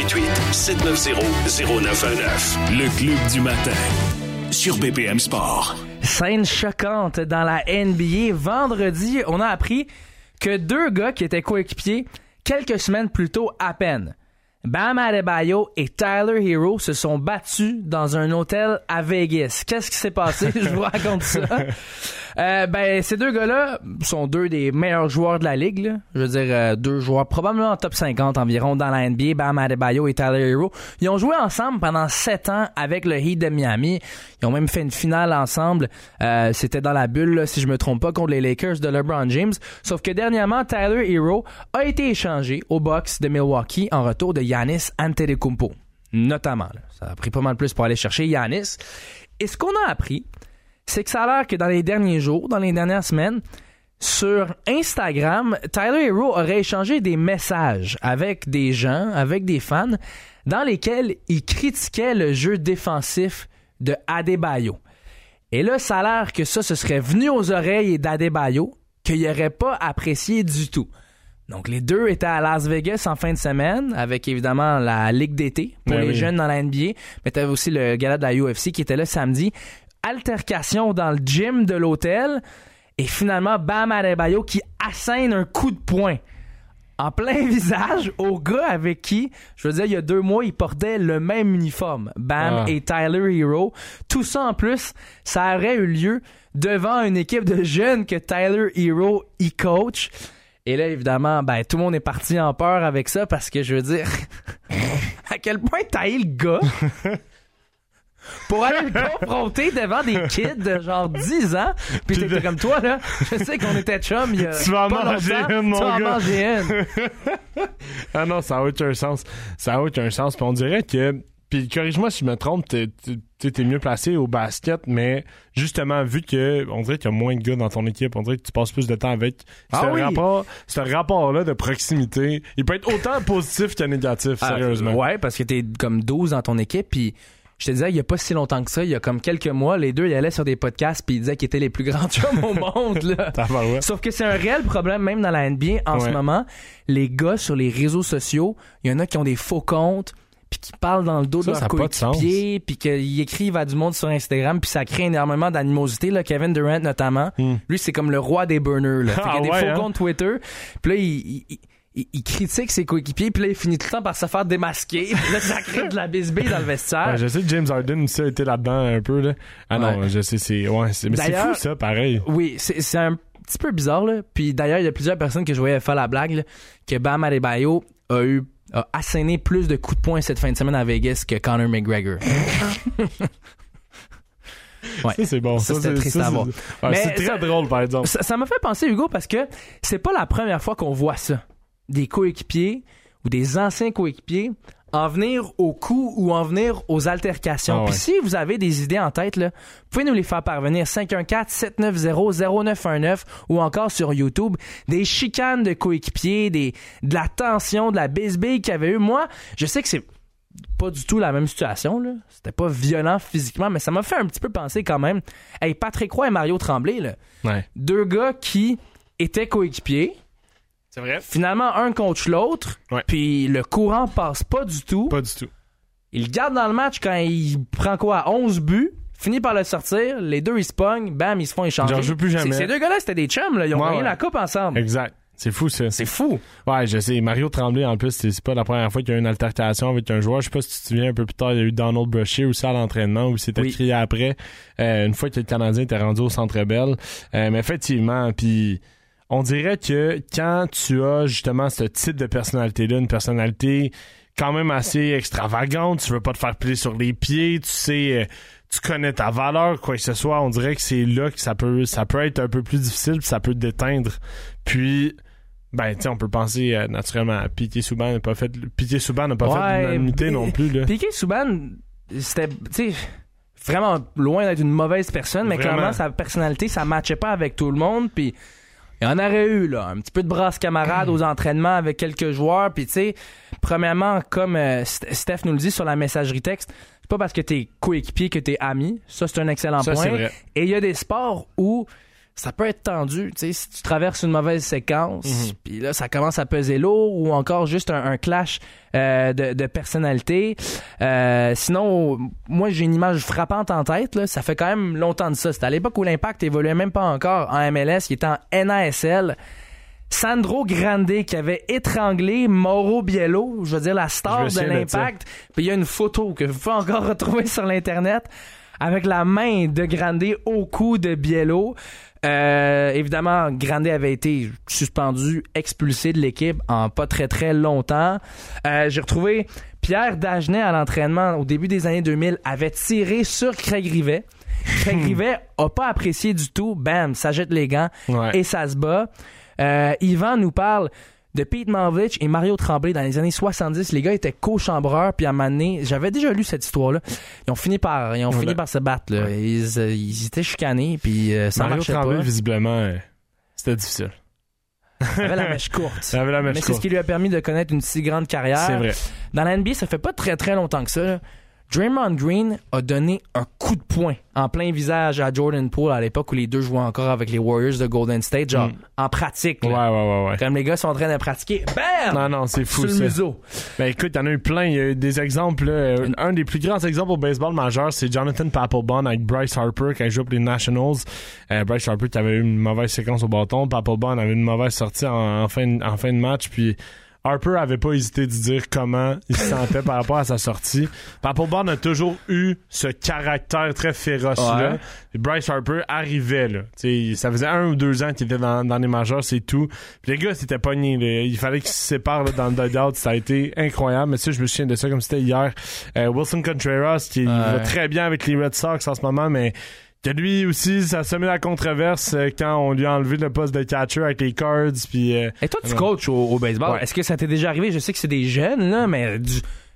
1-888-790-0919. Le club du matin. Sur BPM Sport. Scène choquante dans la NBA. Vendredi, on a appris que 2 gars qui étaient coéquipiers quelques semaines plus tôt à peine, Bam Adebayo et Tyler Hero, se sont battus dans un hôtel à Vegas. Qu'est-ce qui s'est passé? Je vous raconte ça. Ces 2 gars-là sont 2 des meilleurs joueurs de la ligue, là. Je veux dire, 2 joueurs probablement en top 50 environ dans la NBA, Bam Adebayo et Tyler Hero. Ils ont joué ensemble pendant 7 ans avec le Heat de Miami. Ils ont même fait une finale ensemble. C'était dans la bulle, là, si je me trompe pas, contre les Lakers de LeBron James. Sauf que dernièrement, Tyler Hero a été échangé aux Bucks de Milwaukee en retour de Giannis Antetokounmpo. Notamment, là. Ça a pris pas mal plus pour aller chercher Giannis. Et ce qu'on a appris, c'est que ça a l'air que dans les derniers jours, dans les dernières semaines, sur Instagram, Tyler Hero aurait échangé des messages avec des gens, avec des fans, dans lesquels il critiquait le jeu défensif de Adebayo. Et là, ça a l'air que ça se serait venu aux oreilles d'Adebayo, qu'il n'aurait pas apprécié du tout. Donc, les 2 étaient à Las Vegas en fin de semaine, avec évidemment la Ligue d'été pour les jeunes dans la NBA, mais t'avais aussi le gala de la UFC qui était là samedi. Altercation dans le gym de l'hôtel et finalement Bam Adebayo qui assène un coup de poing en plein visage au gars avec qui, je veux dire, il y a 2 mois, ils portaient le même uniforme, Bam et Tyler Hero. Tout ça en plus, ça aurait eu lieu devant une équipe de jeunes que Tyler Hero y coach. Et là, évidemment, tout le monde est parti en peur avec ça parce que, je veux dire, à quel point t'as eu le gars pour aller le confronter devant des kids de genre 10 ans. Puis t'étais comme toi, là. Je sais qu'on était chum il y a tu vas pas manger longtemps. Une, mon tu vas gars. en manger une. Ah non, ça a aucun sens. Ça a aucun sens. Puis on dirait que... Puis corrige-moi si je me trompe, t'es t'es mieux placé au basket, mais justement, vu que on dirait qu'il y a moins de gars dans ton équipe, on dirait que tu passes plus de temps avec. Ce rapport-là de proximité, il peut être autant positif que négatif, sérieusement. Ouais, parce que t'es comme 12 dans ton équipe, puis je te disais, il y a pas si longtemps que ça, il y a comme quelques mois, les deux, ils allaient sur des podcasts puis ils disaient qu'ils étaient les plus grands chums au monde, là. Sauf que c'est un réel problème, même dans la NBA, en ce moment. Les gars sur les réseaux sociaux, il y en a qui ont des faux comptes, puis qui parlent dans le dos de leur coéquipier, puis qu'ils écrivent à du monde sur Instagram, puis ça crée énormément d'animosité, là. Kevin Durant, notamment. Lui, c'est comme le roi des burners, là. Il y a des faux comptes Twitter, puis là, il critique ses coéquipiers, puis là, il finit tout le temps par se faire démasquer. Puis là, ça crée de la bisbille dans le vestiaire. Ouais, je sais que James Harden aussi a été là-dedans un peu, là. Ah non, je sais, mais c'est fou, ça, pareil. Oui, c'est un petit peu bizarre, là. Puis d'ailleurs, il y a plusieurs personnes que je voyais faire la blague, là, que Bam Adebayo a asséné plus de coups de poing cette fin de semaine à Vegas que Conor McGregor. Ouais. Ça, c'est bon. Ça, c'était triste à voir. Mais c'est très drôle, par exemple. Ça m'a fait penser, Hugo, parce que c'est pas la première fois qu'on voit ça. Des coéquipiers ou des anciens coéquipiers en venir aux coups ou en venir aux altercations. Puis si vous avez des idées en tête, là, vous pouvez nous les faire parvenir 514-790-0919 ou encore sur YouTube. Des chicanes de coéquipiers, de la tension, de la bisbille qu'il y avait eu. Moi, je sais que c'est pas du tout la même situation, là. C'était pas violent physiquement, mais ça m'a fait un petit peu penser quand même. Hey, Patrick Roy et Mario Tremblay, là. Ouais. Deux gars qui étaient coéquipiers. C'est vrai. Finalement, un coach l'autre, puis le courant passe pas du tout. Pas du tout. Il le garde dans le match quand il prend 11 buts, finit par le sortir, les deux ils se pognent, bam, ils se font échanger. J'en joue plus jamais. Ces deux gars-là, c'était des chums, là. Ils ont gagné la coupe ensemble. Exact. C'est fou, ça. C'est fou. Ouais, je sais. Mario Tremblay, en plus, c'est pas la première fois qu'il y a eu une altercation avec un joueur. Je sais pas si tu te souviens, un peu plus tard, il y a eu Donald Brashear aussi à l'entraînement où il s'était crié après, une fois que le Canadien était rendu au Centre Bell. Mais effectivement, puis on dirait que quand tu as justement ce type de personnalité-là, une personnalité quand même assez extravagante, tu veux pas te faire plier sur les pieds, tu sais, tu connais ta valeur, quoi que ce soit, on dirait que c'est là que ça peut être un peu plus difficile, puis ça peut te déteindre. Puis ben, tu sais, on peut penser naturellement à Piqué Souban n'a pas fait l'unanimité non plus, là. Piqué Souban, c'était, tu sais, vraiment loin d'être une mauvaise personne, mais clairement, sa personnalité, ça matchait pas avec tout le monde, puis il y en aurait eu, là, un petit peu de brasse camarade aux entraînements avec quelques joueurs, puis tu sais, premièrement, comme Steph nous le dit sur la messagerie texte, c'est pas parce que t'es coéquipier que t'es ami, ça c'est un excellent point. C'est vrai. Et il y a des sports où ça peut être tendu, tu sais, si tu traverses une mauvaise séquence, puis là, ça commence à peser lourd, ou encore juste un clash de personnalité. Sinon, moi, j'ai une image frappante en tête, là. Ça fait quand même longtemps de ça. C'était à l'époque où l'Impact évoluait même pas encore en MLS, il était en NASL. Sandro Grande qui avait étranglé Mauro Biello, je veux dire la star de l'Impact. Puis il y a une photo que vous pouvez encore retrouver sur l'Internet avec la main de Grande au cou de Biello. Évidemment, Grande avait été suspendu, expulsé de l'équipe en pas très très longtemps. J'ai retrouvé Pierre Dagenet à l'entraînement au début des années 2000, avait tiré sur Craig Rivet. Craig Rivet a pas apprécié du tout. Bam, ça jette les gants et ça se bat. Yvan nous parle de Pete Maravich et Mario Tremblay dans les années 70. Les gars étaient co-chambreurs, puis à un moment donné, j'avais déjà lu cette histoire-là. Ils ont fini par se battre, là. Ils étaient chicanés, puis ça Mario marchait Tremblay, pas. visiblement, c'était difficile. Il avait la mèche courte. Mais c'est ce qui lui a permis de connaître une si grande carrière. C'est vrai. Dans la NBA, ça fait pas très très longtemps que ça, là. Draymond Green a donné un coup de poing en plein visage à Jordan Poole à l'époque où les deux jouaient encore avec les Warriors de Golden State, genre en pratique. Là. Ouais. Comme les gars sont en train de pratiquer. Bam! Non, c'est fou. Sur le museau. Ben écoute, il y en a eu plein. Il y a eu des exemples. Un des plus grands exemples au baseball majeur, c'est Jonathan Papelbon avec Bryce Harper quand il joue pour les Nationals. Bryce Harper qui avait eu une mauvaise séquence au bâton. Papelbon avait une mauvaise sortie en fin de match. Puis Harper avait pas hésité de dire comment il se sentait par rapport à sa sortie. Papelbon a toujours eu ce caractère très féroce-là. Et Bryce Harper arrivait, là. T'sais, ça faisait 1 ou 2 ans qu'il était dans les majeurs, c'est tout. Puis les gars s'étaient pognés, là. Il fallait qu'ils se séparent là, dans le dugout. Ça a été incroyable. Mais ça, je me souviens de ça comme c'était hier. Wilson Contreras, qui va très bien avec les Red Sox en ce moment, mais que lui aussi, ça a semé la controverse quand on lui a enlevé le poste de catcher avec les Cards. Puis, et toi, tu coaches au baseball. Ouais. Est-ce que ça t'est déjà arrivé? Je sais que c'est des jeunes, là, mais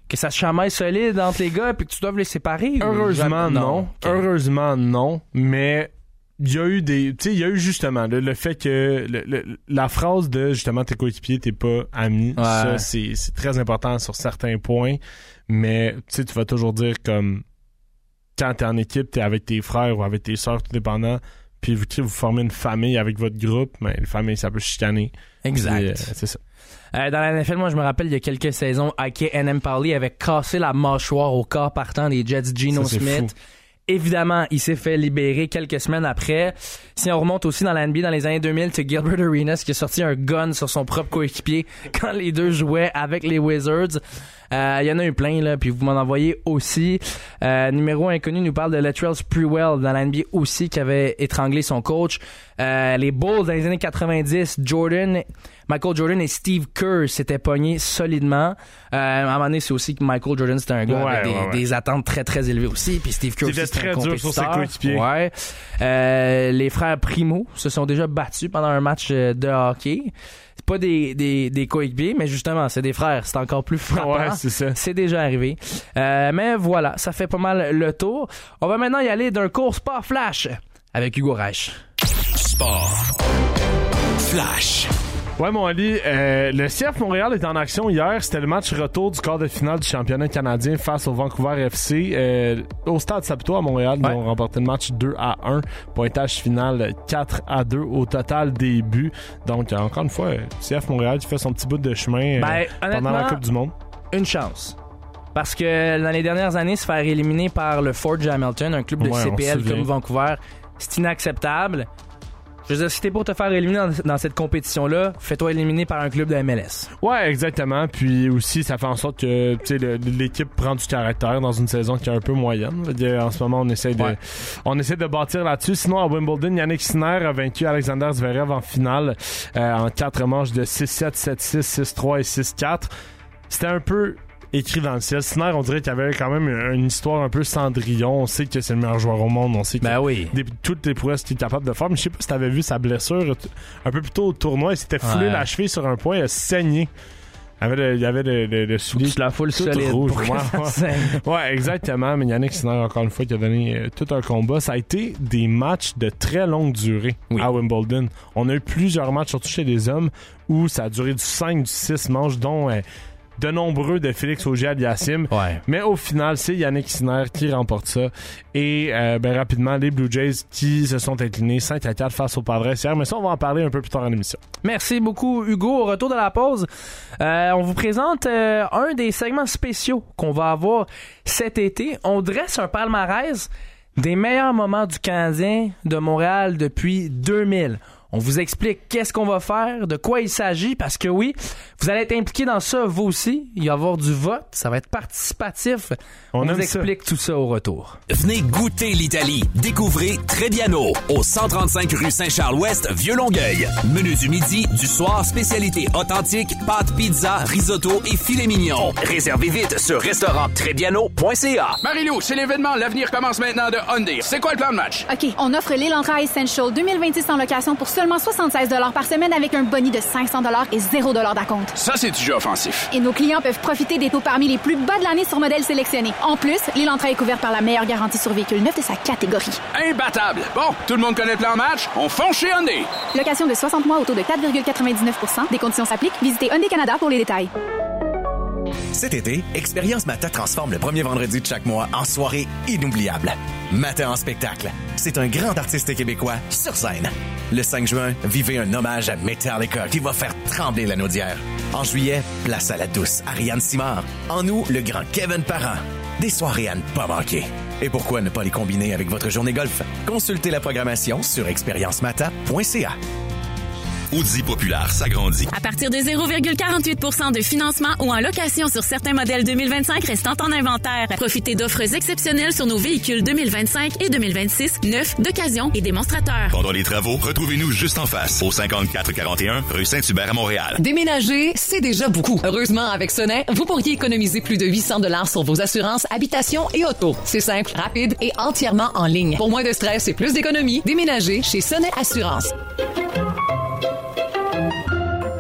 que ça se chamaille solide entre les gars puis que tu dois les séparer? Heureusement, non. Okay. Heureusement, non. Mais il y a eu justement le fait que la phrase de justement tes coéquipiers, t'es pas amis, ça c'est très important sur certains points. Mais tu vas toujours dire comme quand t'es en équipe, t'es avec tes frères ou avec tes sœurs, tout dépendant. Puis vous formez une famille avec votre groupe, mais une famille, ça peut chicaner. Exact. Puis, c'est ça. Dans la NFL, moi, je me rappelle, il y a quelques saisons, Ike Enemkpali avait cassé la mâchoire au corps partant des Jets Geno Smith. Fou. Évidemment, il s'est fait libérer quelques semaines après. Si on remonte aussi dans la NBA dans les années 2000, c'est Gilbert Arenas qui a sorti un gun sur son propre coéquipier quand les deux jouaient avec les Wizards. Il y en a eu plein, là, puis vous m'en envoyez aussi. Numéro inconnu nous parle de Latrell Sprewell dans la NBA aussi qui avait étranglé son coach. Les Bulls dans les années 90, Michael Jordan et Steve Kerr s'étaient pognés solidement. À un moment donné, c'est aussi que Michael Jordan, c'était un gars avec des attentes très, très élevées aussi. Puis Steve Kerr aussi, c'était un compétiteur. Sur ses coéquipiers. Ouais. Les frères Primo se sont déjà battus pendant un match de hockey. C'est pas des coéquipiers, mais justement, c'est des frères. C'est encore plus frappant. Ouais, c'est ça. C'est déjà arrivé. Mais voilà, ça fait pas mal le tour. On va maintenant y aller d'un cours Sport Flash avec Hugo Reich. Sport Flash. Ouais, mon Ali, le CF Montréal était en action hier. C'était le match retour du quart de finale du championnat canadien face au Vancouver FC. Au Stade Saputo à Montréal, ils ont remporté le match 2-1. Pointage final 4-2 au total des buts. Donc, encore une fois, CF Montréal qui fait son petit bout de chemin pendant la Coupe du Monde. Une chance. Parce que dans les dernières années, se faire éliminer par le Forge Hamilton, un club de CPL comme Vancouver, c'est inacceptable. Je veux dire, si t'es pour te faire éliminer dans cette compétition-là, fais-toi éliminer par un club de MLS. Ouais, exactement. Puis aussi, ça fait en sorte que l'équipe prend du caractère dans une saison qui est un peu moyenne. En ce moment, on essaie de bâtir là-dessus. Sinon, à Wimbledon, Yannick Sinner a vaincu Alexander Zverev en finale en 4 manches de 6-7, 7-6, 6-3 et 6-4. C'était un peu écrit dans le ciel. Sinner, on dirait qu'il y avait quand même une histoire un peu Cendrillon. On sait que c'est le meilleur joueur au monde. On sait que toutes les prouesses qu'il est capable de faire. Mais je sais pas si t'avais vu sa blessure un peu plus tôt au tournoi. Il s'était foulé la cheville sur un point. Il a saigné. Il y avait le soulier la foule tout solide rouge. Ouais, exactement. Mais Yannick Sinner, encore une fois, qui a donné tout un combat. Ça a été des matchs de très longue durée à Wimbledon. On a eu plusieurs matchs, surtout chez les hommes, où ça a duré du 5, du 6 manches, dont de nombreux de Félix Auger-Aliassime. Mais au final, c'est Yannick Sinner qui remporte ça. Et rapidement, les Blue Jays qui se sont inclinés 5-4 face aux Padres hier. Mais ça, on va en parler un peu plus tard en émission. Merci beaucoup, Hugo. Au retour de la pause, on vous présente un des segments spéciaux qu'on va avoir cet été. On dresse un palmarès des meilleurs moments du Canadien de Montréal depuis 2000. On vous explique qu'est-ce qu'on va faire, de quoi il s'agit, parce que oui, vous allez être impliqués dans ça, vous aussi. Il va y avoir du vote, ça va être participatif. On vous explique tout ça au retour. Venez goûter l'Italie. Découvrez Trebbiano, au 135 rue Saint-Charles-Ouest, Vieux-Longueuil. Menu du midi, du soir, spécialité authentique, pâtes, pizza, risotto et filet mignon. Réservez vite sur restauranttrebbiano.ca. Marie-Lou, c'est l'événement. L'avenir commence maintenant de Hyundai. C'est quoi le plan de match? OK, on offre l'Elantra Essential 2026 en location pour seulement 76 $ par semaine avec un boni de 500 $ et 0 $ d'acompte. Ça, c'est du jeu offensif. Et nos clients peuvent profiter des taux parmi les plus bas de l'année sur modèles sélectionnés. En plus, l'Elantra est couvert par la meilleure garantie sur véhicule neuf de sa catégorie. Imbattable! Bon, tout le monde connaît le plan de match. On fonce chez Hyundai. Location de 60 mois au taux de 4,99 %. Des conditions s'appliquent. Visitez Hyundai Canada pour les détails. Cet été, Expérience Matin transforme le premier vendredi de chaque mois en soirée inoubliable. Matin en spectacle. C'est un grand artiste québécois sur scène. Le 5 juin, vivez un hommage à Metallica qui va faire trembler la Naudière. En juillet, place à la douce Ariane Simard. En août, le grand Kevin Parent. Des soirées à ne pas manquer. Et pourquoi ne pas les combiner avec votre journée golf? Consultez la programmation sur expériencemata.ca. Audi Populaire s'agrandit. À partir de 0,48 % de financement ou en location sur certains modèles 2025 restant en inventaire. Profitez d'offres exceptionnelles sur nos véhicules 2025 et 2026, neufs, d'occasion et démonstrateurs. Pendant les travaux, retrouvez-nous juste en face, au 5441 rue Saint-Hubert à Montréal. Déménager, c'est déjà beaucoup. Heureusement, avec Sonnet, vous pourriez économiser plus de 800 $ sur vos assurances, habitation et auto. C'est simple, rapide et entièrement en ligne. Pour moins de stress et plus d'économie, déménagez chez Sonnet Assurance.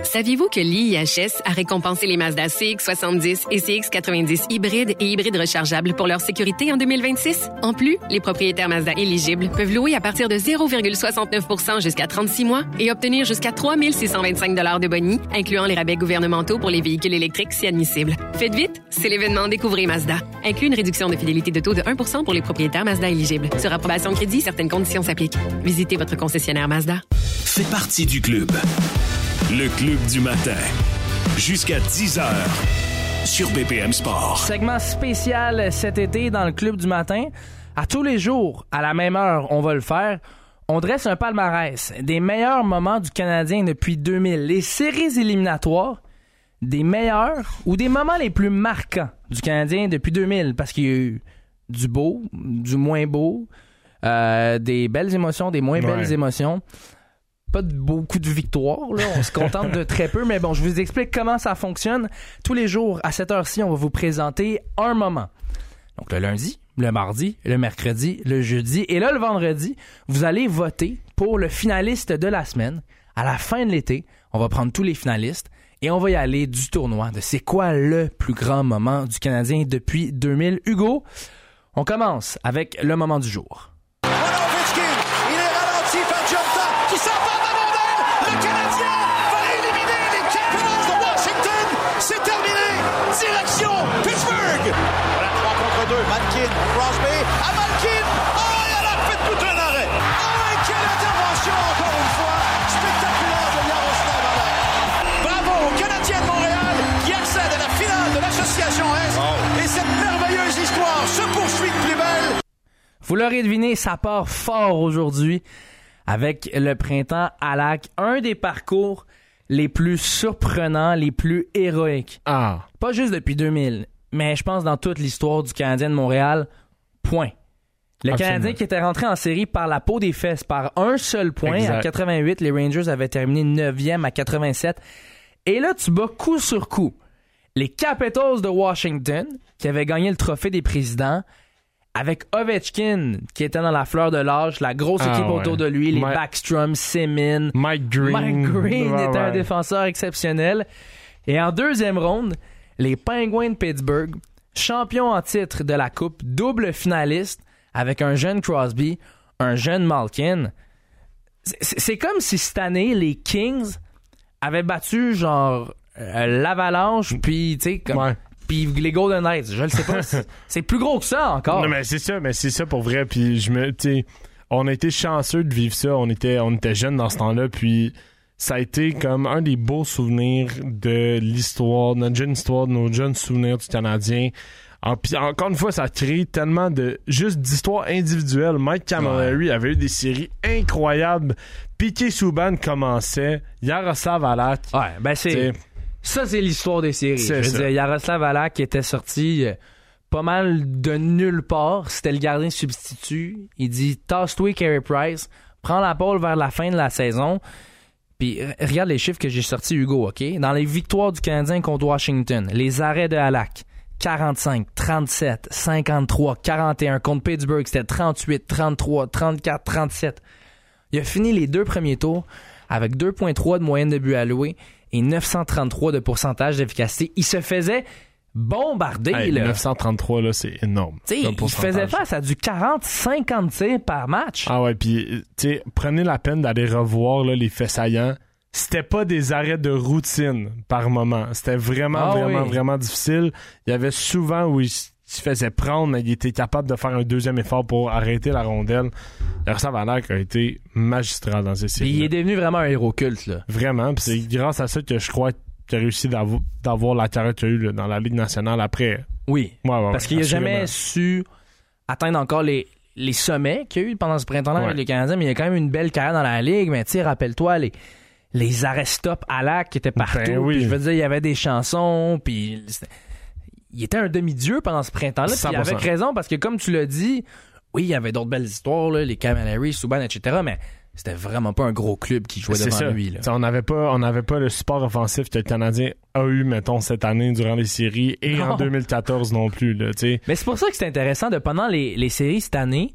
Saviez-vous que l'IIHS a récompensé les Mazda CX-70 et CX-90 hybrides et hybrides rechargeables pour leur sécurité en 2026? En plus, les propriétaires Mazda éligibles peuvent louer à partir de 0,69% jusqu'à 36 mois et obtenir jusqu'à 3 625 $ de boni, incluant les rabais gouvernementaux pour les véhicules électriques si admissibles. Faites vite, c'est l'événement Découvrez Mazda. Inclut une réduction de fidélité de taux de 1% pour les propriétaires Mazda éligibles. Sur approbation crédit, certaines conditions s'appliquent. Visitez votre concessionnaire Mazda. Fais partie du club. Le club du matin. Jusqu'à 10h. Sur BPM Sport. Segment spécial cet été dans le club du matin. À tous les jours, à la même heure, on va le faire. On dresse un palmarès des meilleurs moments du Canadien depuis 2000. Les séries éliminatoires des meilleurs ou des moments les plus marquants du Canadien depuis 2000. Parce qu'il y a eu du beau, du moins beau, des belles émotions, des moins belles émotions. Pas de beaucoup de victoires, là. On se contente de très peu, mais bon, je vous explique comment ça fonctionne. Tous les jours, à cette heure-ci, on va vous présenter un moment. Donc, le lundi, le mardi, le mercredi, le jeudi et là, le vendredi, vous allez voter pour le finaliste de la semaine. À la fin de l'été, on va prendre tous les finalistes et on va y aller du tournoi de c'est quoi le plus grand moment du Canadien depuis 2000. Hugo, on commence avec le moment du jour. Direction Pittsburgh! Voilà 3 contre 2. Malkin, Crosby, à Malkin! Oh, il a fait tout un arrêt! Oh, et quelle intervention encore une fois! Spectaculaire de Yaroslav Halak! Bravo aux Canadiens de Montréal qui accèdent à la finale de l'Association Est. Oh. Et cette merveilleuse histoire se poursuit de plus belle. Vous l'aurez deviné, ça part fort aujourd'hui avec le printemps Halak. Un des parcours les plus surprenants, les plus héroïques. Pas juste depuis 2000, mais je pense dans toute l'histoire du Canadien de Montréal, point. Le Canadien qui était rentré en série par la peau des fesses, par un seul point. Exact. À 88, les Rangers avaient terminé 9e à 87. Et là, tu bats coup sur coup les Capitals de Washington, qui avaient gagné le trophée des présidents, avec Ovechkin, qui était dans la fleur de l'âge, la grosse équipe autour de lui, les Backstrom, Semin, Mike Green était un défenseur exceptionnel. Et en deuxième ronde, les Penguins de Pittsburgh, champions en titre de la Coupe, double finaliste, avec un jeune Crosby, un jeune Malkin. C'est comme si cette année, les Kings avaient battu genre l'Avalanche, puis tu sais, comme... Puis les Golden Knights, je le sais pas, c'est plus gros que ça encore. Non, mais c'est ça pour vrai. Puis on a été chanceux de vivre ça. On était jeunes dans ce temps-là. Puis ça a été comme un des beaux souvenirs de l'histoire, de notre jeune histoire, de nos jeunes souvenirs du Canadien. Puis encore une fois, ça crée tellement juste d'histoires individuelles. Mike Camilleri avait eu des séries incroyables. Piquet Subban commençait. Yaroslav Halak. Ouais, ben ça, c'est l'histoire des séries. Je veux dire, Yaroslav Halak qui était sorti pas mal de nulle part. C'était le gardien substitut. Il dit « Tasse-toi Carey Price, prends la balle vers la fin de la saison. » Puis regarde les chiffres que j'ai sortis, Hugo, OK? Dans les victoires du Canadien contre Washington, les arrêts de Halak, 45, 37, 53, 41. Contre Pittsburgh, c'était 38, 33, 34, 37. Il a fini les 2 premiers tours avec 2,3 de moyenne de buts alloués et 933 de pourcentage d'efficacité. Il se faisait bombarder. Hey, là. 933, là, c'est énorme. Il faisait face à du 40-50 tirs par match. Ah ouais, puis prenez la peine d'aller revoir là, les faits saillants. C'était pas des arrêts de routine par moment. C'était vraiment difficile. Il y avait souvent où il se faisait prendre, mais il était capable de faire un deuxième effort pour arrêter la rondelle. Yaroslav Halak a été magistral dans ces séries. Il est devenu vraiment un héros culte, là. Vraiment, puis c'est grâce à ça que je crois qu'il a réussi d'avoir la carrière qu'il a eue dans la Ligue nationale après. Oui, parce qu'il n'a jamais su atteindre encore les sommets qu'il y a eu pendant ce printemps-là avec les Canadiens, mais il a quand même une belle carrière dans la Ligue. Mais tu sais, rappelle-toi, les arrêts-stop Halak qui étaient partout. Puis je veux dire, il y avait des chansons, puis... Il était un demi-dieu pendant ce printemps-là, puis il avait raison, parce que comme tu l'as dit, oui, il y avait d'autres belles histoires, là, les Camilleri, Subban, etc., mais c'était vraiment pas un gros club qui jouait devant lui. Là. On n'avait pas le support offensif que le Canadien a eu, mettons, cette année durant les séries, et en 2014 non plus. Là, mais c'est pour ça que c'est intéressant, pendant les séries cette année,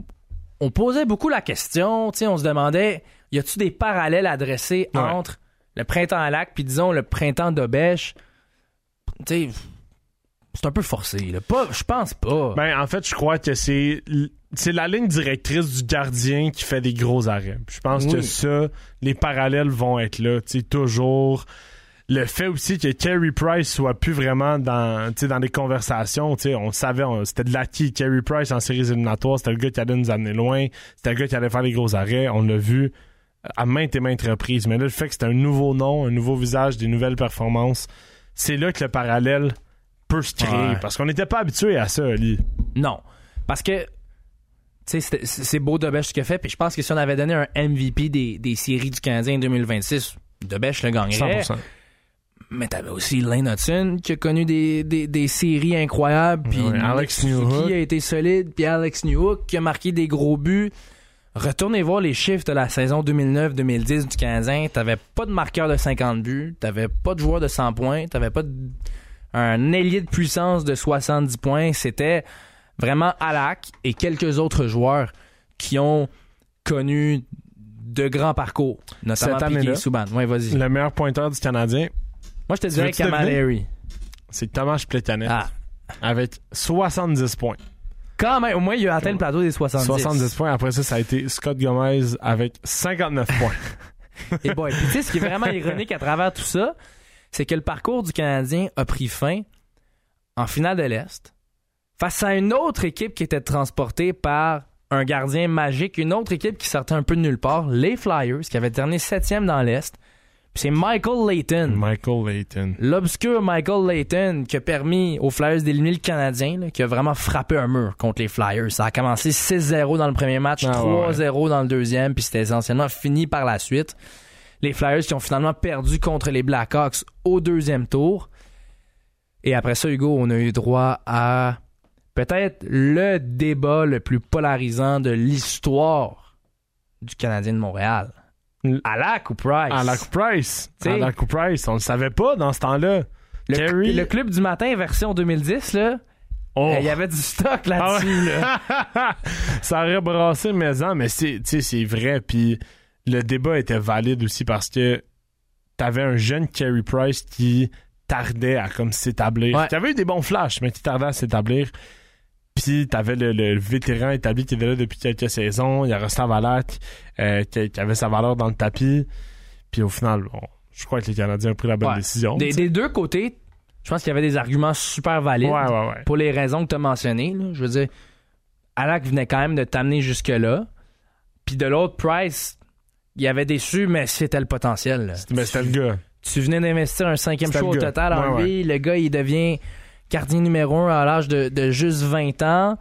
on posait beaucoup la question, on se demandait, y a-tu des parallèles à dresser entre le printemps à Lac, puis disons le printemps d'Obèche, tu sais, c'est un peu forcé. Là. Je pense pas. Ben, en fait, je crois que c'est la ligne directrice du gardien qui fait des gros arrêts. Je pense que ça, les parallèles vont être là. Tu sais, toujours. Le fait aussi que Carey Price soit plus vraiment dans les conversations, on savait, c'était de l'acquis. Carey Price en séries éliminatoires, c'était le gars qui allait nous amener loin, c'était le gars qui allait faire les gros arrêts. On l'a vu à maintes et maintes reprises. Mais là, le fait que c'est un nouveau nom, un nouveau visage, des nouvelles performances, c'est là que le parallèle peut se créer. Parce qu'on n'était pas habitué à ça, Ali. Non. Parce que c'est beau Dobèche ce qu'il a fait, puis je pense que si on avait donné un MVP des séries du Canadien 2026, Dobèche le gagnerait. 100%. Mais t'avais aussi Lane Hudson qui a connu des séries incroyables, puis Alex Newhook qui a été solide, puis Alex Newhook qui a marqué des gros buts. Retournez voir les chiffres de la saison 2009-2010 du Canadien. T'avais pas de marqueur de 50 buts, t'avais pas de joueur de 100 points, t'avais pas un ailier de puissance de 70 points. C'était vraiment Alak et quelques autres joueurs qui ont connu de grands parcours, notamment Piquet Subban. Ouais, vas-y. Le meilleur pointeur du Canadien. Moi, je te dirais Kamal Harry. C'est Tomas Plekanec avec 70 points. Quand même, au moins, il a atteint le plateau des 70. 70 points. Après ça a été Scott Gomez avec 59 points. Et bon, et puis tu sais, ce qui est vraiment ironique à travers tout ça, c'est que le parcours du Canadien a pris fin en finale de l'Est face à une autre équipe qui était transportée par un gardien magique, une autre équipe qui sortait un peu de nulle part, les Flyers, qui avaient terminé 7e dans l'Est. C'est Michael Layton. L'obscur Michael Layton qui a permis aux Flyers d'éliminer le Canadien, là, qui a vraiment frappé un mur contre les Flyers. Ça a commencé 6-0 dans le premier match, 3-0 dans le deuxième, puis c'était essentiellement fini par la suite. Les Flyers qui ont finalement perdu contre les Blackhawks au deuxième tour. Et après ça, Hugo, on a eu droit à peut-être le débat le plus polarisant de l'histoire du Canadien de Montréal. Alak ou Price? Alak ou Price, on le savait pas dans ce temps-là. Le club du matin version 2010, là, il y avait du stock là-dessus. Là. Ça aurait brassé maison, mais c'est vrai. Puis le débat était valide aussi parce que t'avais un jeune Carey Price qui tardait à comme s'établir. Qui avait eu des bons flashs, mais qui tardait à s'établir. Puis t'avais le vétéran établi qui était là depuis quelques saisons, Yaroslav Alak, qui avait sa valeur dans le tapis. Puis au final, je crois que les Canadiens ont pris la bonne décision. Des deux côtés, je pense qu'il y avait des arguments super valides pour les raisons que tu as mentionnées. Là. Je veux dire, Alak venait quand même de t'amener jusque-là. Puis de l'autre, Price, il avait déçu, mais c'était le potentiel. Là. Mais c'était le gars. Tu venais d'investir un 5e choix au total en lui. Le gars, il devient gardien numéro 1 à l'âge de juste 20 ans.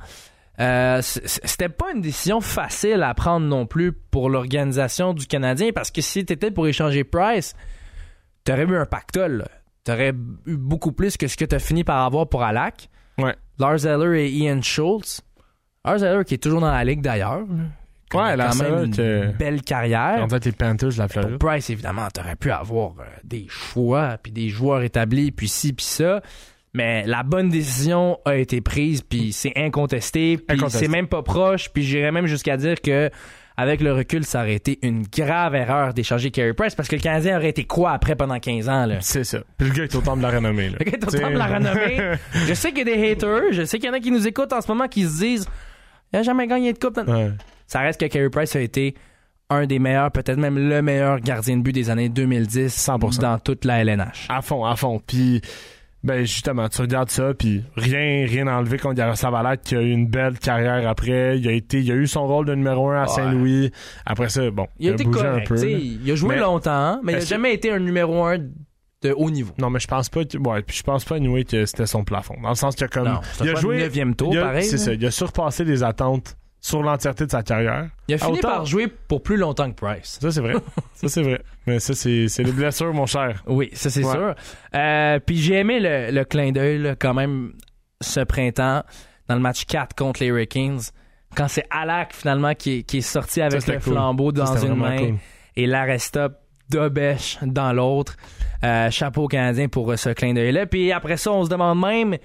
C'était pas une décision facile à prendre non plus pour l'organisation du Canadien, parce que si t'étais pour échanger Price, t'aurais eu un pactole. T'aurais eu beaucoup plus que ce que t'as fini par avoir pour Alak. Lars Eller et Ian Schultz. Lars Eller qui est toujours dans la ligue d'ailleurs. Ouais, quand même une belle carrière. En fait, les Panthers de la Floride. Pour Price, évidemment, t'aurais pu avoir des choix, puis des joueurs établis, puis ci, puis ça. Mais la bonne décision a été prise, puis c'est incontesté, puis c'est même pas proche, puis j'irais même jusqu'à dire que avec le recul, ça aurait été une grave erreur d'échanger Carey Price, parce que le Canadien aurait été quoi après pendant 15 ans, là? C'est ça. Puis le gars est au temps de la renommée, là. Le gars est au temps de la renommée. Je sais qu'il y a des haters, je sais qu'il y en a qui nous écoutent en ce moment qui se disent « Il a jamais gagné de coupe. » Ça reste que Carey Price a été un des meilleurs, peut-être même le meilleur gardien de but des années 2010 100%. Dans toute la LNH. À fond. Puis ben justement, tu regardes ça, puis rien enlevé contre Yaroslav Alak, qui a eu une belle carrière après. Il a eu son rôle de numéro 1 à Saint-Louis. Après ça, bon, il a été bougé correct, un peu. Il a joué longtemps, mais il n'a jamais été un numéro 1 de haut niveau. Non, mais je pense pas anyway, que c'était son plafond. Dans le sens que il a joué le 9e tour, pareil. C'est ça, il a surpassé les attentes sur l'entièreté de sa carrière. Il a fini par jouer pour plus longtemps que Price. Ça, c'est vrai. Mais ça, c'est les blessures, mon cher. Oui, ça, c'est sûr. Puis j'ai aimé le clin d'œil, là, quand même, ce printemps, dans le match 4 contre les Hurricanes, quand c'est Alak, finalement, qui est sorti avec le flambeau dans une main et l'arrest-up d'Obèche dans l'autre. Chapeau au Canadien pour ce clin d'œil-là. Puis après ça, on se demande même,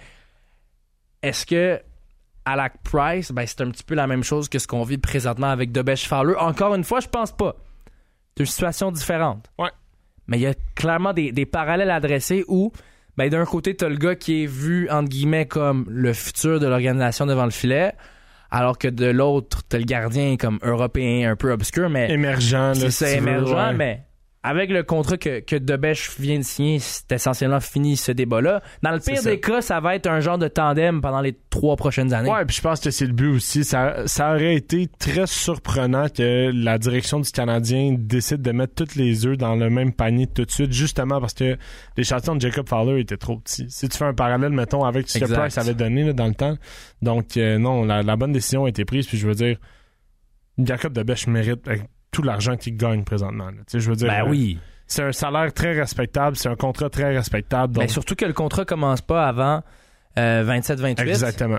est-ce que Alak Price, c'est un petit peu la même chose que ce qu'on vit présentement avec Dobèche Fowler. Encore une fois, je pense pas. Deux situations différentes. Ouais. Mais il y a clairement des parallèles à dresser où, ben, d'un côté, t'as le gars qui est vu, entre guillemets, comme le futur de l'organisation devant le filet, alors que de l'autre, t'as le gardien comme européen, un peu obscur, mais... Émergent, là. C'est émergent, mais... Avec le contrat que Debèche vient de signer, c'est essentiellement fini ce débat-là. Dans le pire des cas, ça va être un genre de tandem pendant les 3 prochaines années. Ouais, puis je pense que c'est le but aussi. Ça aurait été très surprenant que la direction du Canadien décide de mettre tous les œufs dans le même panier tout de suite, justement parce que l'échantillon de Jacob Fowler était trop petit. Si tu fais un parallèle, mettons, avec ce que Price avait donné là, dans le temps. Donc, non, la bonne décision a été prise. Puis je veux dire, Jacob Debèche mérite... tout l'argent qu'il gagne présentement. Tu sais, je veux dire, ben oui. C'est un salaire très respectable, c'est un contrat très respectable. Donc... Mais surtout que le contrat commence pas avant 27-28. Exactement.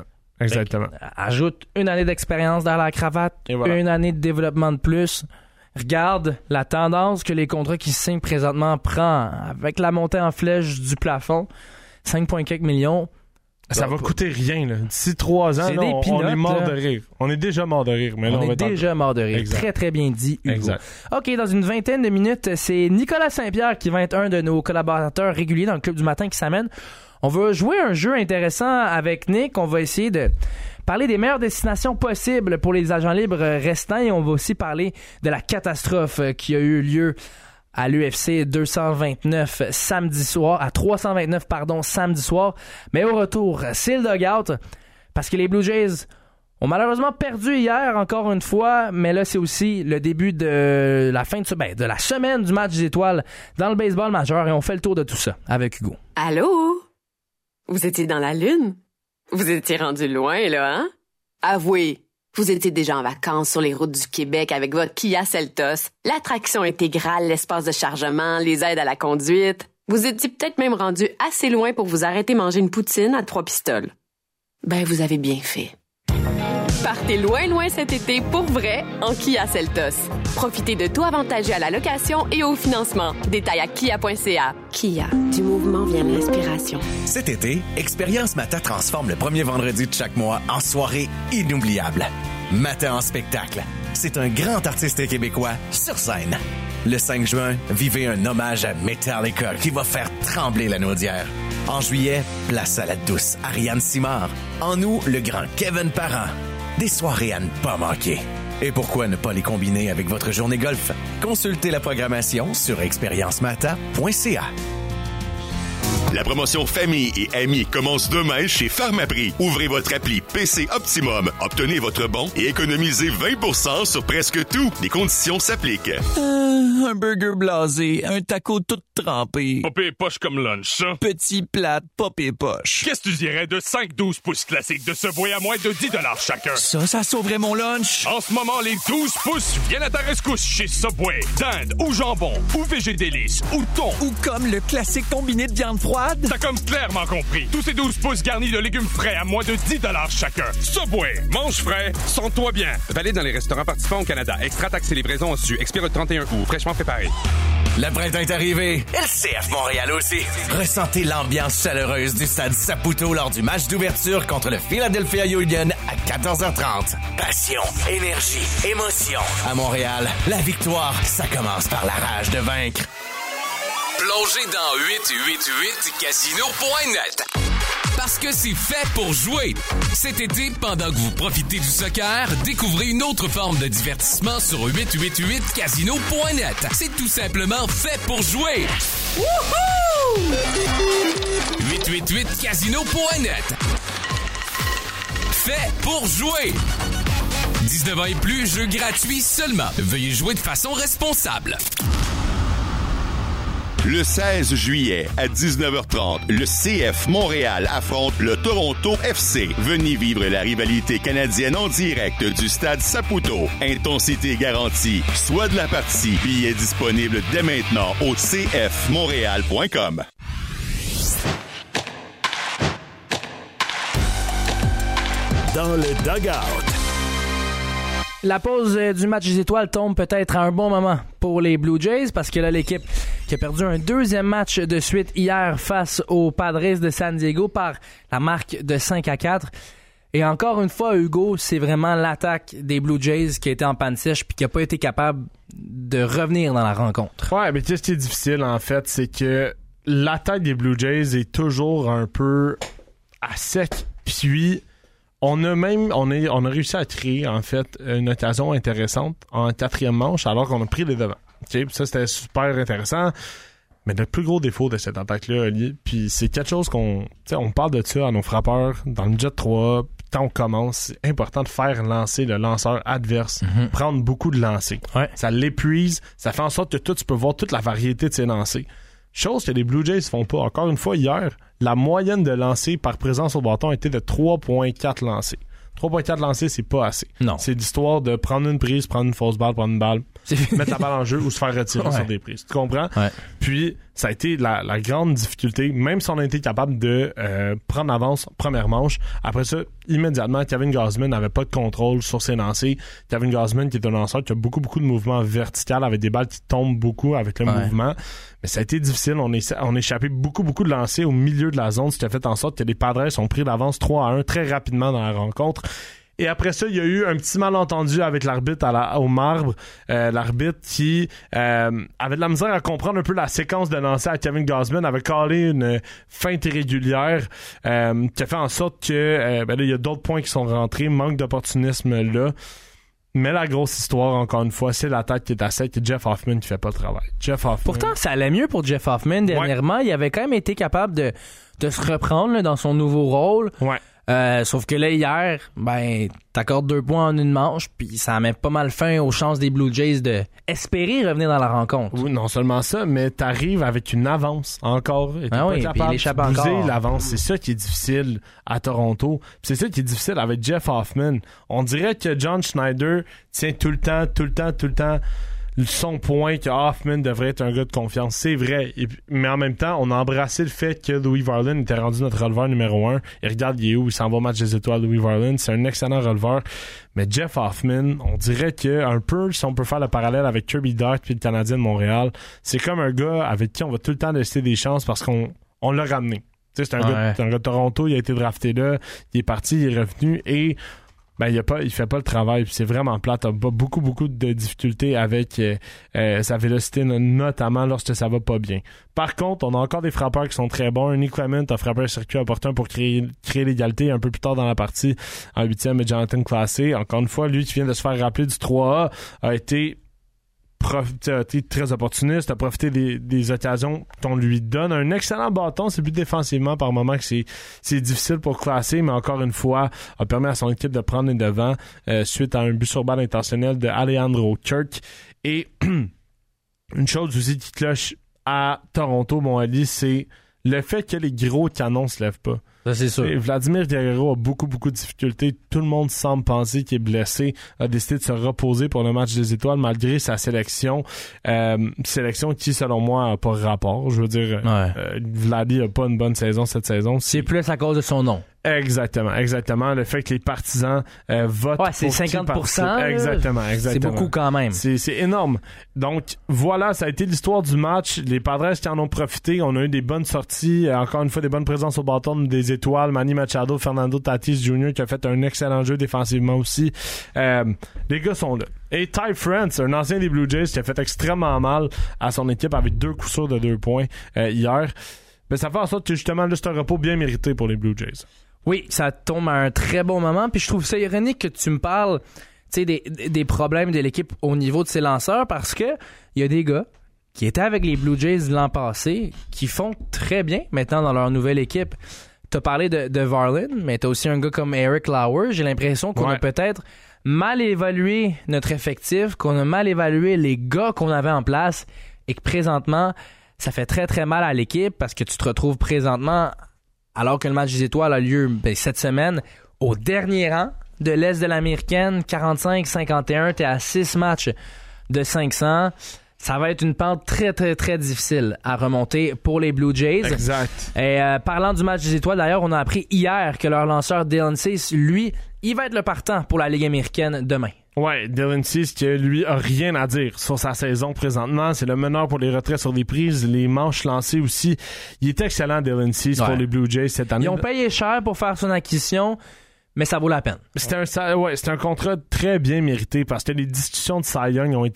Ajoute une année d'expérience dans la cravate, voilà. Une année de développement de plus. Regarde la tendance que les contrats qui se signent présentement prend avec la montée en flèche du plafond. 5,4 millions. Ça va coûter rien, là. D'ici 3 ans, là, on est mort de rire. On est déjà mort de rire. Mais là, on est déjà mort de rire. Exact. Très, très bien dit, Hugo. Exact. OK, dans une vingtaine de minutes, c'est Nicolas Saint-Pierre qui va être un de nos collaborateurs réguliers dans le Club du matin qui s'amène. On va jouer un jeu intéressant avec Nick. On va essayer de parler des meilleures destinations possibles pour les agents libres restants et on va aussi parler de la catastrophe qui a eu lieu à l'UFC 229 samedi soir, à 329 samedi soir. Mais au retour, c'est le dugout parce que les Blue Jays ont malheureusement perdu hier encore une fois, mais là c'est aussi le début de la fin de la semaine du match des étoiles dans le baseball majeur et on fait le tour de tout ça avec Hugo. Allô? Vous étiez dans la Lune? Vous étiez rendu loin là, hein? Avouez. Vous étiez déjà en vacances sur les routes du Québec avec votre Kia Seltos, l'attraction intégrale, l'espace de chargement, les aides à la conduite. Vous étiez peut-être même rendu assez loin pour vous arrêter manger une poutine à 3 pistoles. Ben, vous avez bien fait. Partez loin, loin cet été pour vrai en Kia Seltos. Profitez de tout avantageux à la location et au financement. Détails à kia.ca. Kia, du mouvement vient l'inspiration. Cet été, Expérience Mata transforme le premier vendredi de chaque mois en soirée inoubliable. Mata en spectacle. C'est un grand artiste québécois sur scène. Le 5 juin, vivez un hommage à Metallica qui va faire trembler la Naudière. En juillet, place à la douce Ariane Simard. En août, le grand Kevin Parent. Des soirées à ne pas manquer. Et pourquoi ne pas les combiner avec votre journée golf? Consultez la programmation sur expériencemata.ca. La promotion Famille et Amis commence demain chez Pharmaprix. Ouvrez votre appli PC Optimum, obtenez votre bon et économisez 20% sur presque tout. Les conditions s'appliquent. Un burger blasé, un taco tout trempé. Popé poche comme lunch, ça. Petit plat, popé poche. Qu'est-ce que tu dirais de 5-12 pouces classiques de Subway à moins de 10$ chacun? Ça sauverait mon lunch. En ce moment, les 12 pouces viennent à ta rescousse chez Subway. Dinde ou jambon, ou végédélice, ou thon. Ou comme le classique combiné de viande froide. T'as comme clairement compris. Tous ces 12 pouces garnis de légumes frais à moins de 10$ chacun. Subway, mange frais, sens-toi bien. Valide dans les restaurants participants au Canada. Extra taxe et livraison en su. Expire le 31 août. Fraîchement préparé. Le printemps est arrivé. Et le CF Montréal aussi. Ressentez l'ambiance chaleureuse du stade Saputo lors du match d'ouverture contre le Philadelphia Union à 14h30. Passion, énergie, émotion. À Montréal, la victoire, ça commence par la rage de vaincre. Plongez dans 888casino.net. Parce que c'est fait pour jouer. Cet été, pendant que vous profitez du soccer, découvrez une autre forme de divertissement sur 888casino.net. C'est tout simplement fait pour jouer. Wouhou! 888casino.net. Fait pour jouer. 19 ans et plus, jeu gratuit seulement. Veuillez jouer de façon responsable. Le 16 juillet à 19h30, le CF Montréal affronte le Toronto FC. Venez vivre la rivalité canadienne en direct du stade Saputo. Intensité garantie. Soit de la partie. Billets disponibles dès maintenant au cfmontréal.com. Dans le dugout. La pause du match des étoiles tombe peut-être à un bon moment pour les Blue Jays parce que là, l'équipe qui a perdu un deuxième match de suite hier face aux Padres de San Diego par la marque de 5-4 Et encore une fois, Hugo, c'est vraiment l'attaque des Blue Jays qui a été en panne sèche puis qui a pas été capable de revenir dans la rencontre. Ouais, mais tu sais, ce qui est difficile, en fait, c'est que l'attaque des Blue Jays est toujours un peu à sec. Puis, on a réussi à créer, en fait, une occasion intéressante en 4e manche alors qu'on a pris les devants. Okay? Ça, c'était super intéressant. Mais le plus gros défaut de cette attaque-là, Oli, puis c'est quelque chose on parle de ça à nos frappeurs dans le Jet 3, quand on commence, c'est important de faire lancer le lanceur adverse, prendre beaucoup de lancers. Ouais. Ça l'épuise, ça fait en sorte que tu peux voir toute la variété de ses lancers. Chose que les Blue Jays font pas. Encore une fois, hier, la moyenne de lancers par présence au bâton était de 3.4 lancers. 3.4 lancers, c'est pas assez. Non. C'est l'histoire de prendre une prise, prendre une fausse balle, prendre une balle, mettre la balle en jeu ou se faire retirer sur des prises. Tu comprends? Ouais. Puis, ça a été la grande difficulté, même si on a été capable de prendre l'avance première manche. Après ça, immédiatement, Kevin Gausman n'avait pas de contrôle sur ses lancers. Kevin Gausman, qui est un lanceur qui a beaucoup de mouvements verticaux avec des balles qui tombent beaucoup avec le mouvement. Mais ça a été difficile. On a échappé beaucoup de lancers au milieu de la zone, ce qui a fait en sorte que les Padres ont pris l'avance 3-1 très rapidement dans la rencontre. Et après ça, il y a eu un petit malentendu avec l'arbitre au marbre. L'arbitre qui avait de la misère à comprendre un peu la séquence de lancer à Kevin Gausman, avait callé une feinte irrégulière qui a fait en sorte que là, il y a d'autres points qui sont rentrés. Manque d'opportunisme là. Mais la grosse histoire, encore une fois, c'est l'attaque qui est à sec et Jeff Hoffman qui fait pas le travail. Jeff Hoffman. Pourtant, ça allait mieux pour Jeff Hoffman dernièrement. Ouais. Il avait quand même été capable de se reprendre là, dans son nouveau rôle. Ouais. Sauf que là, hier, t'accordes 2 points en une manche, puis ça met pas mal fin aux chances des Blue Jays de espérer revenir dans la rencontre. Oui, non seulement ça, mais t'arrives avec une avance encore. Et t'es pas capable de bouger l'avance. C'est ça qui est difficile à Toronto. Puis c'est ça qui est difficile avec Jeff Hoffman. On dirait que John Schneider tient tout le temps son point que Hoffman devrait être un gars de confiance. C'est vrai. Mais en même temps, on a embrassé le fait que Louis Varland était rendu notre releveur numéro 1. Et regarde, il est où? Il s'en va au match des étoiles, Louis Varland. C'est un excellent releveur. Mais Jeff Hoffman, on dirait que un peu, si on peut faire le parallèle avec Kirby Dach puis le Canadien de Montréal, c'est comme un gars avec qui on va tout le temps laisser des chances parce qu'on l'a ramené. Tu sais, c'est un gars de Toronto, il a été drafté là, il est parti, il est revenu et il fait pas le travail, puis c'est vraiment plate. Il a beaucoup de difficultés avec sa vélocité, notamment lorsque ça va pas bien. Par contre, on a encore des frappeurs qui sont très bons. Nick Clement a frappé un circuit opportun pour créer l'égalité un peu plus tard dans la partie en 8e et Jonathan Classé. Encore une fois, lui qui vient de se faire rappeler du 3A a été très opportuniste, a profité des occasions qu'on lui donne. Un excellent bâton, c'est plus défensivement par moment que c'est difficile pour classer, mais encore une fois, a permis à son équipe de prendre les devants suite à un but sur balle intentionnel de Alejandro Kirk. Et une chose aussi qui cloche à Toronto, mon Ali, c'est le fait que les gros canons se lèvent pas. Ça, c'est sûr. Et Vladimir Guerrero a beaucoup de difficultés. Tout le monde semble penser qu'il est blessé. A décidé de se reposer pour le match des étoiles malgré sa sélection. Sélection qui, selon moi, n'a pas rapport. Je veux dire, Vladi n'a pas une bonne saison cette saison. C'est plus à cause de son nom. Exactement. Le fait que les partisans votent pour c'est 50%. Exactement. C'est beaucoup quand même. C'est énorme. Donc, voilà, ça a été l'histoire du match. Les Padres qui en ont profité. On a eu des bonnes sorties. Encore une fois, des bonnes présences au bâton des étoiles. Manny Machado, Fernando Tatis Jr. qui a fait un excellent jeu défensivement aussi. Les gars sont là. Et Ty France, un ancien des Blue Jays qui a fait extrêmement mal à son équipe avec 2 coups sûrs de 2 points hier. Mais ça fait en sorte que justement, là, c'est un repos bien mérité pour les Blue Jays. Oui, ça tombe à un très bon moment. Puis je trouve ça ironique que tu me parles des problèmes de l'équipe au niveau de ses lanceurs parce que il y a des gars qui étaient avec les Blue Jays l'an passé qui font très bien maintenant dans leur nouvelle équipe. T'as parlé de Varland, mais t'as aussi un gars comme Eric Lauer. J'ai l'impression qu'on a peut-être mal évalué notre effectif, qu'on a mal évalué les gars qu'on avait en place et que présentement, ça fait très très mal à l'équipe parce que tu te retrouves présentement, alors que le match des étoiles a lieu cette semaine, au dernier rang de l'Est de l'Américaine, 45-51, t'es à 6 matchs de 500. Ça va être une pente très, très, très difficile à remonter pour les Blue Jays. Exact. Et parlant du match des étoiles, d'ailleurs, on a appris hier que leur lanceur Dylan Cease, lui, il va être le partant pour la Ligue américaine demain. Ouais, Dylan Cease qui, lui, a rien à dire sur sa saison présentement. C'est le meneur pour les retraits sur des prises, les manches lancées aussi. Il est excellent, Dylan Cease, pour les Blue Jays cette année. Ils ont payé cher pour faire son acquisition, mais ça vaut la peine. C'est un contrat très bien mérité parce que les discussions de Cy Young ont été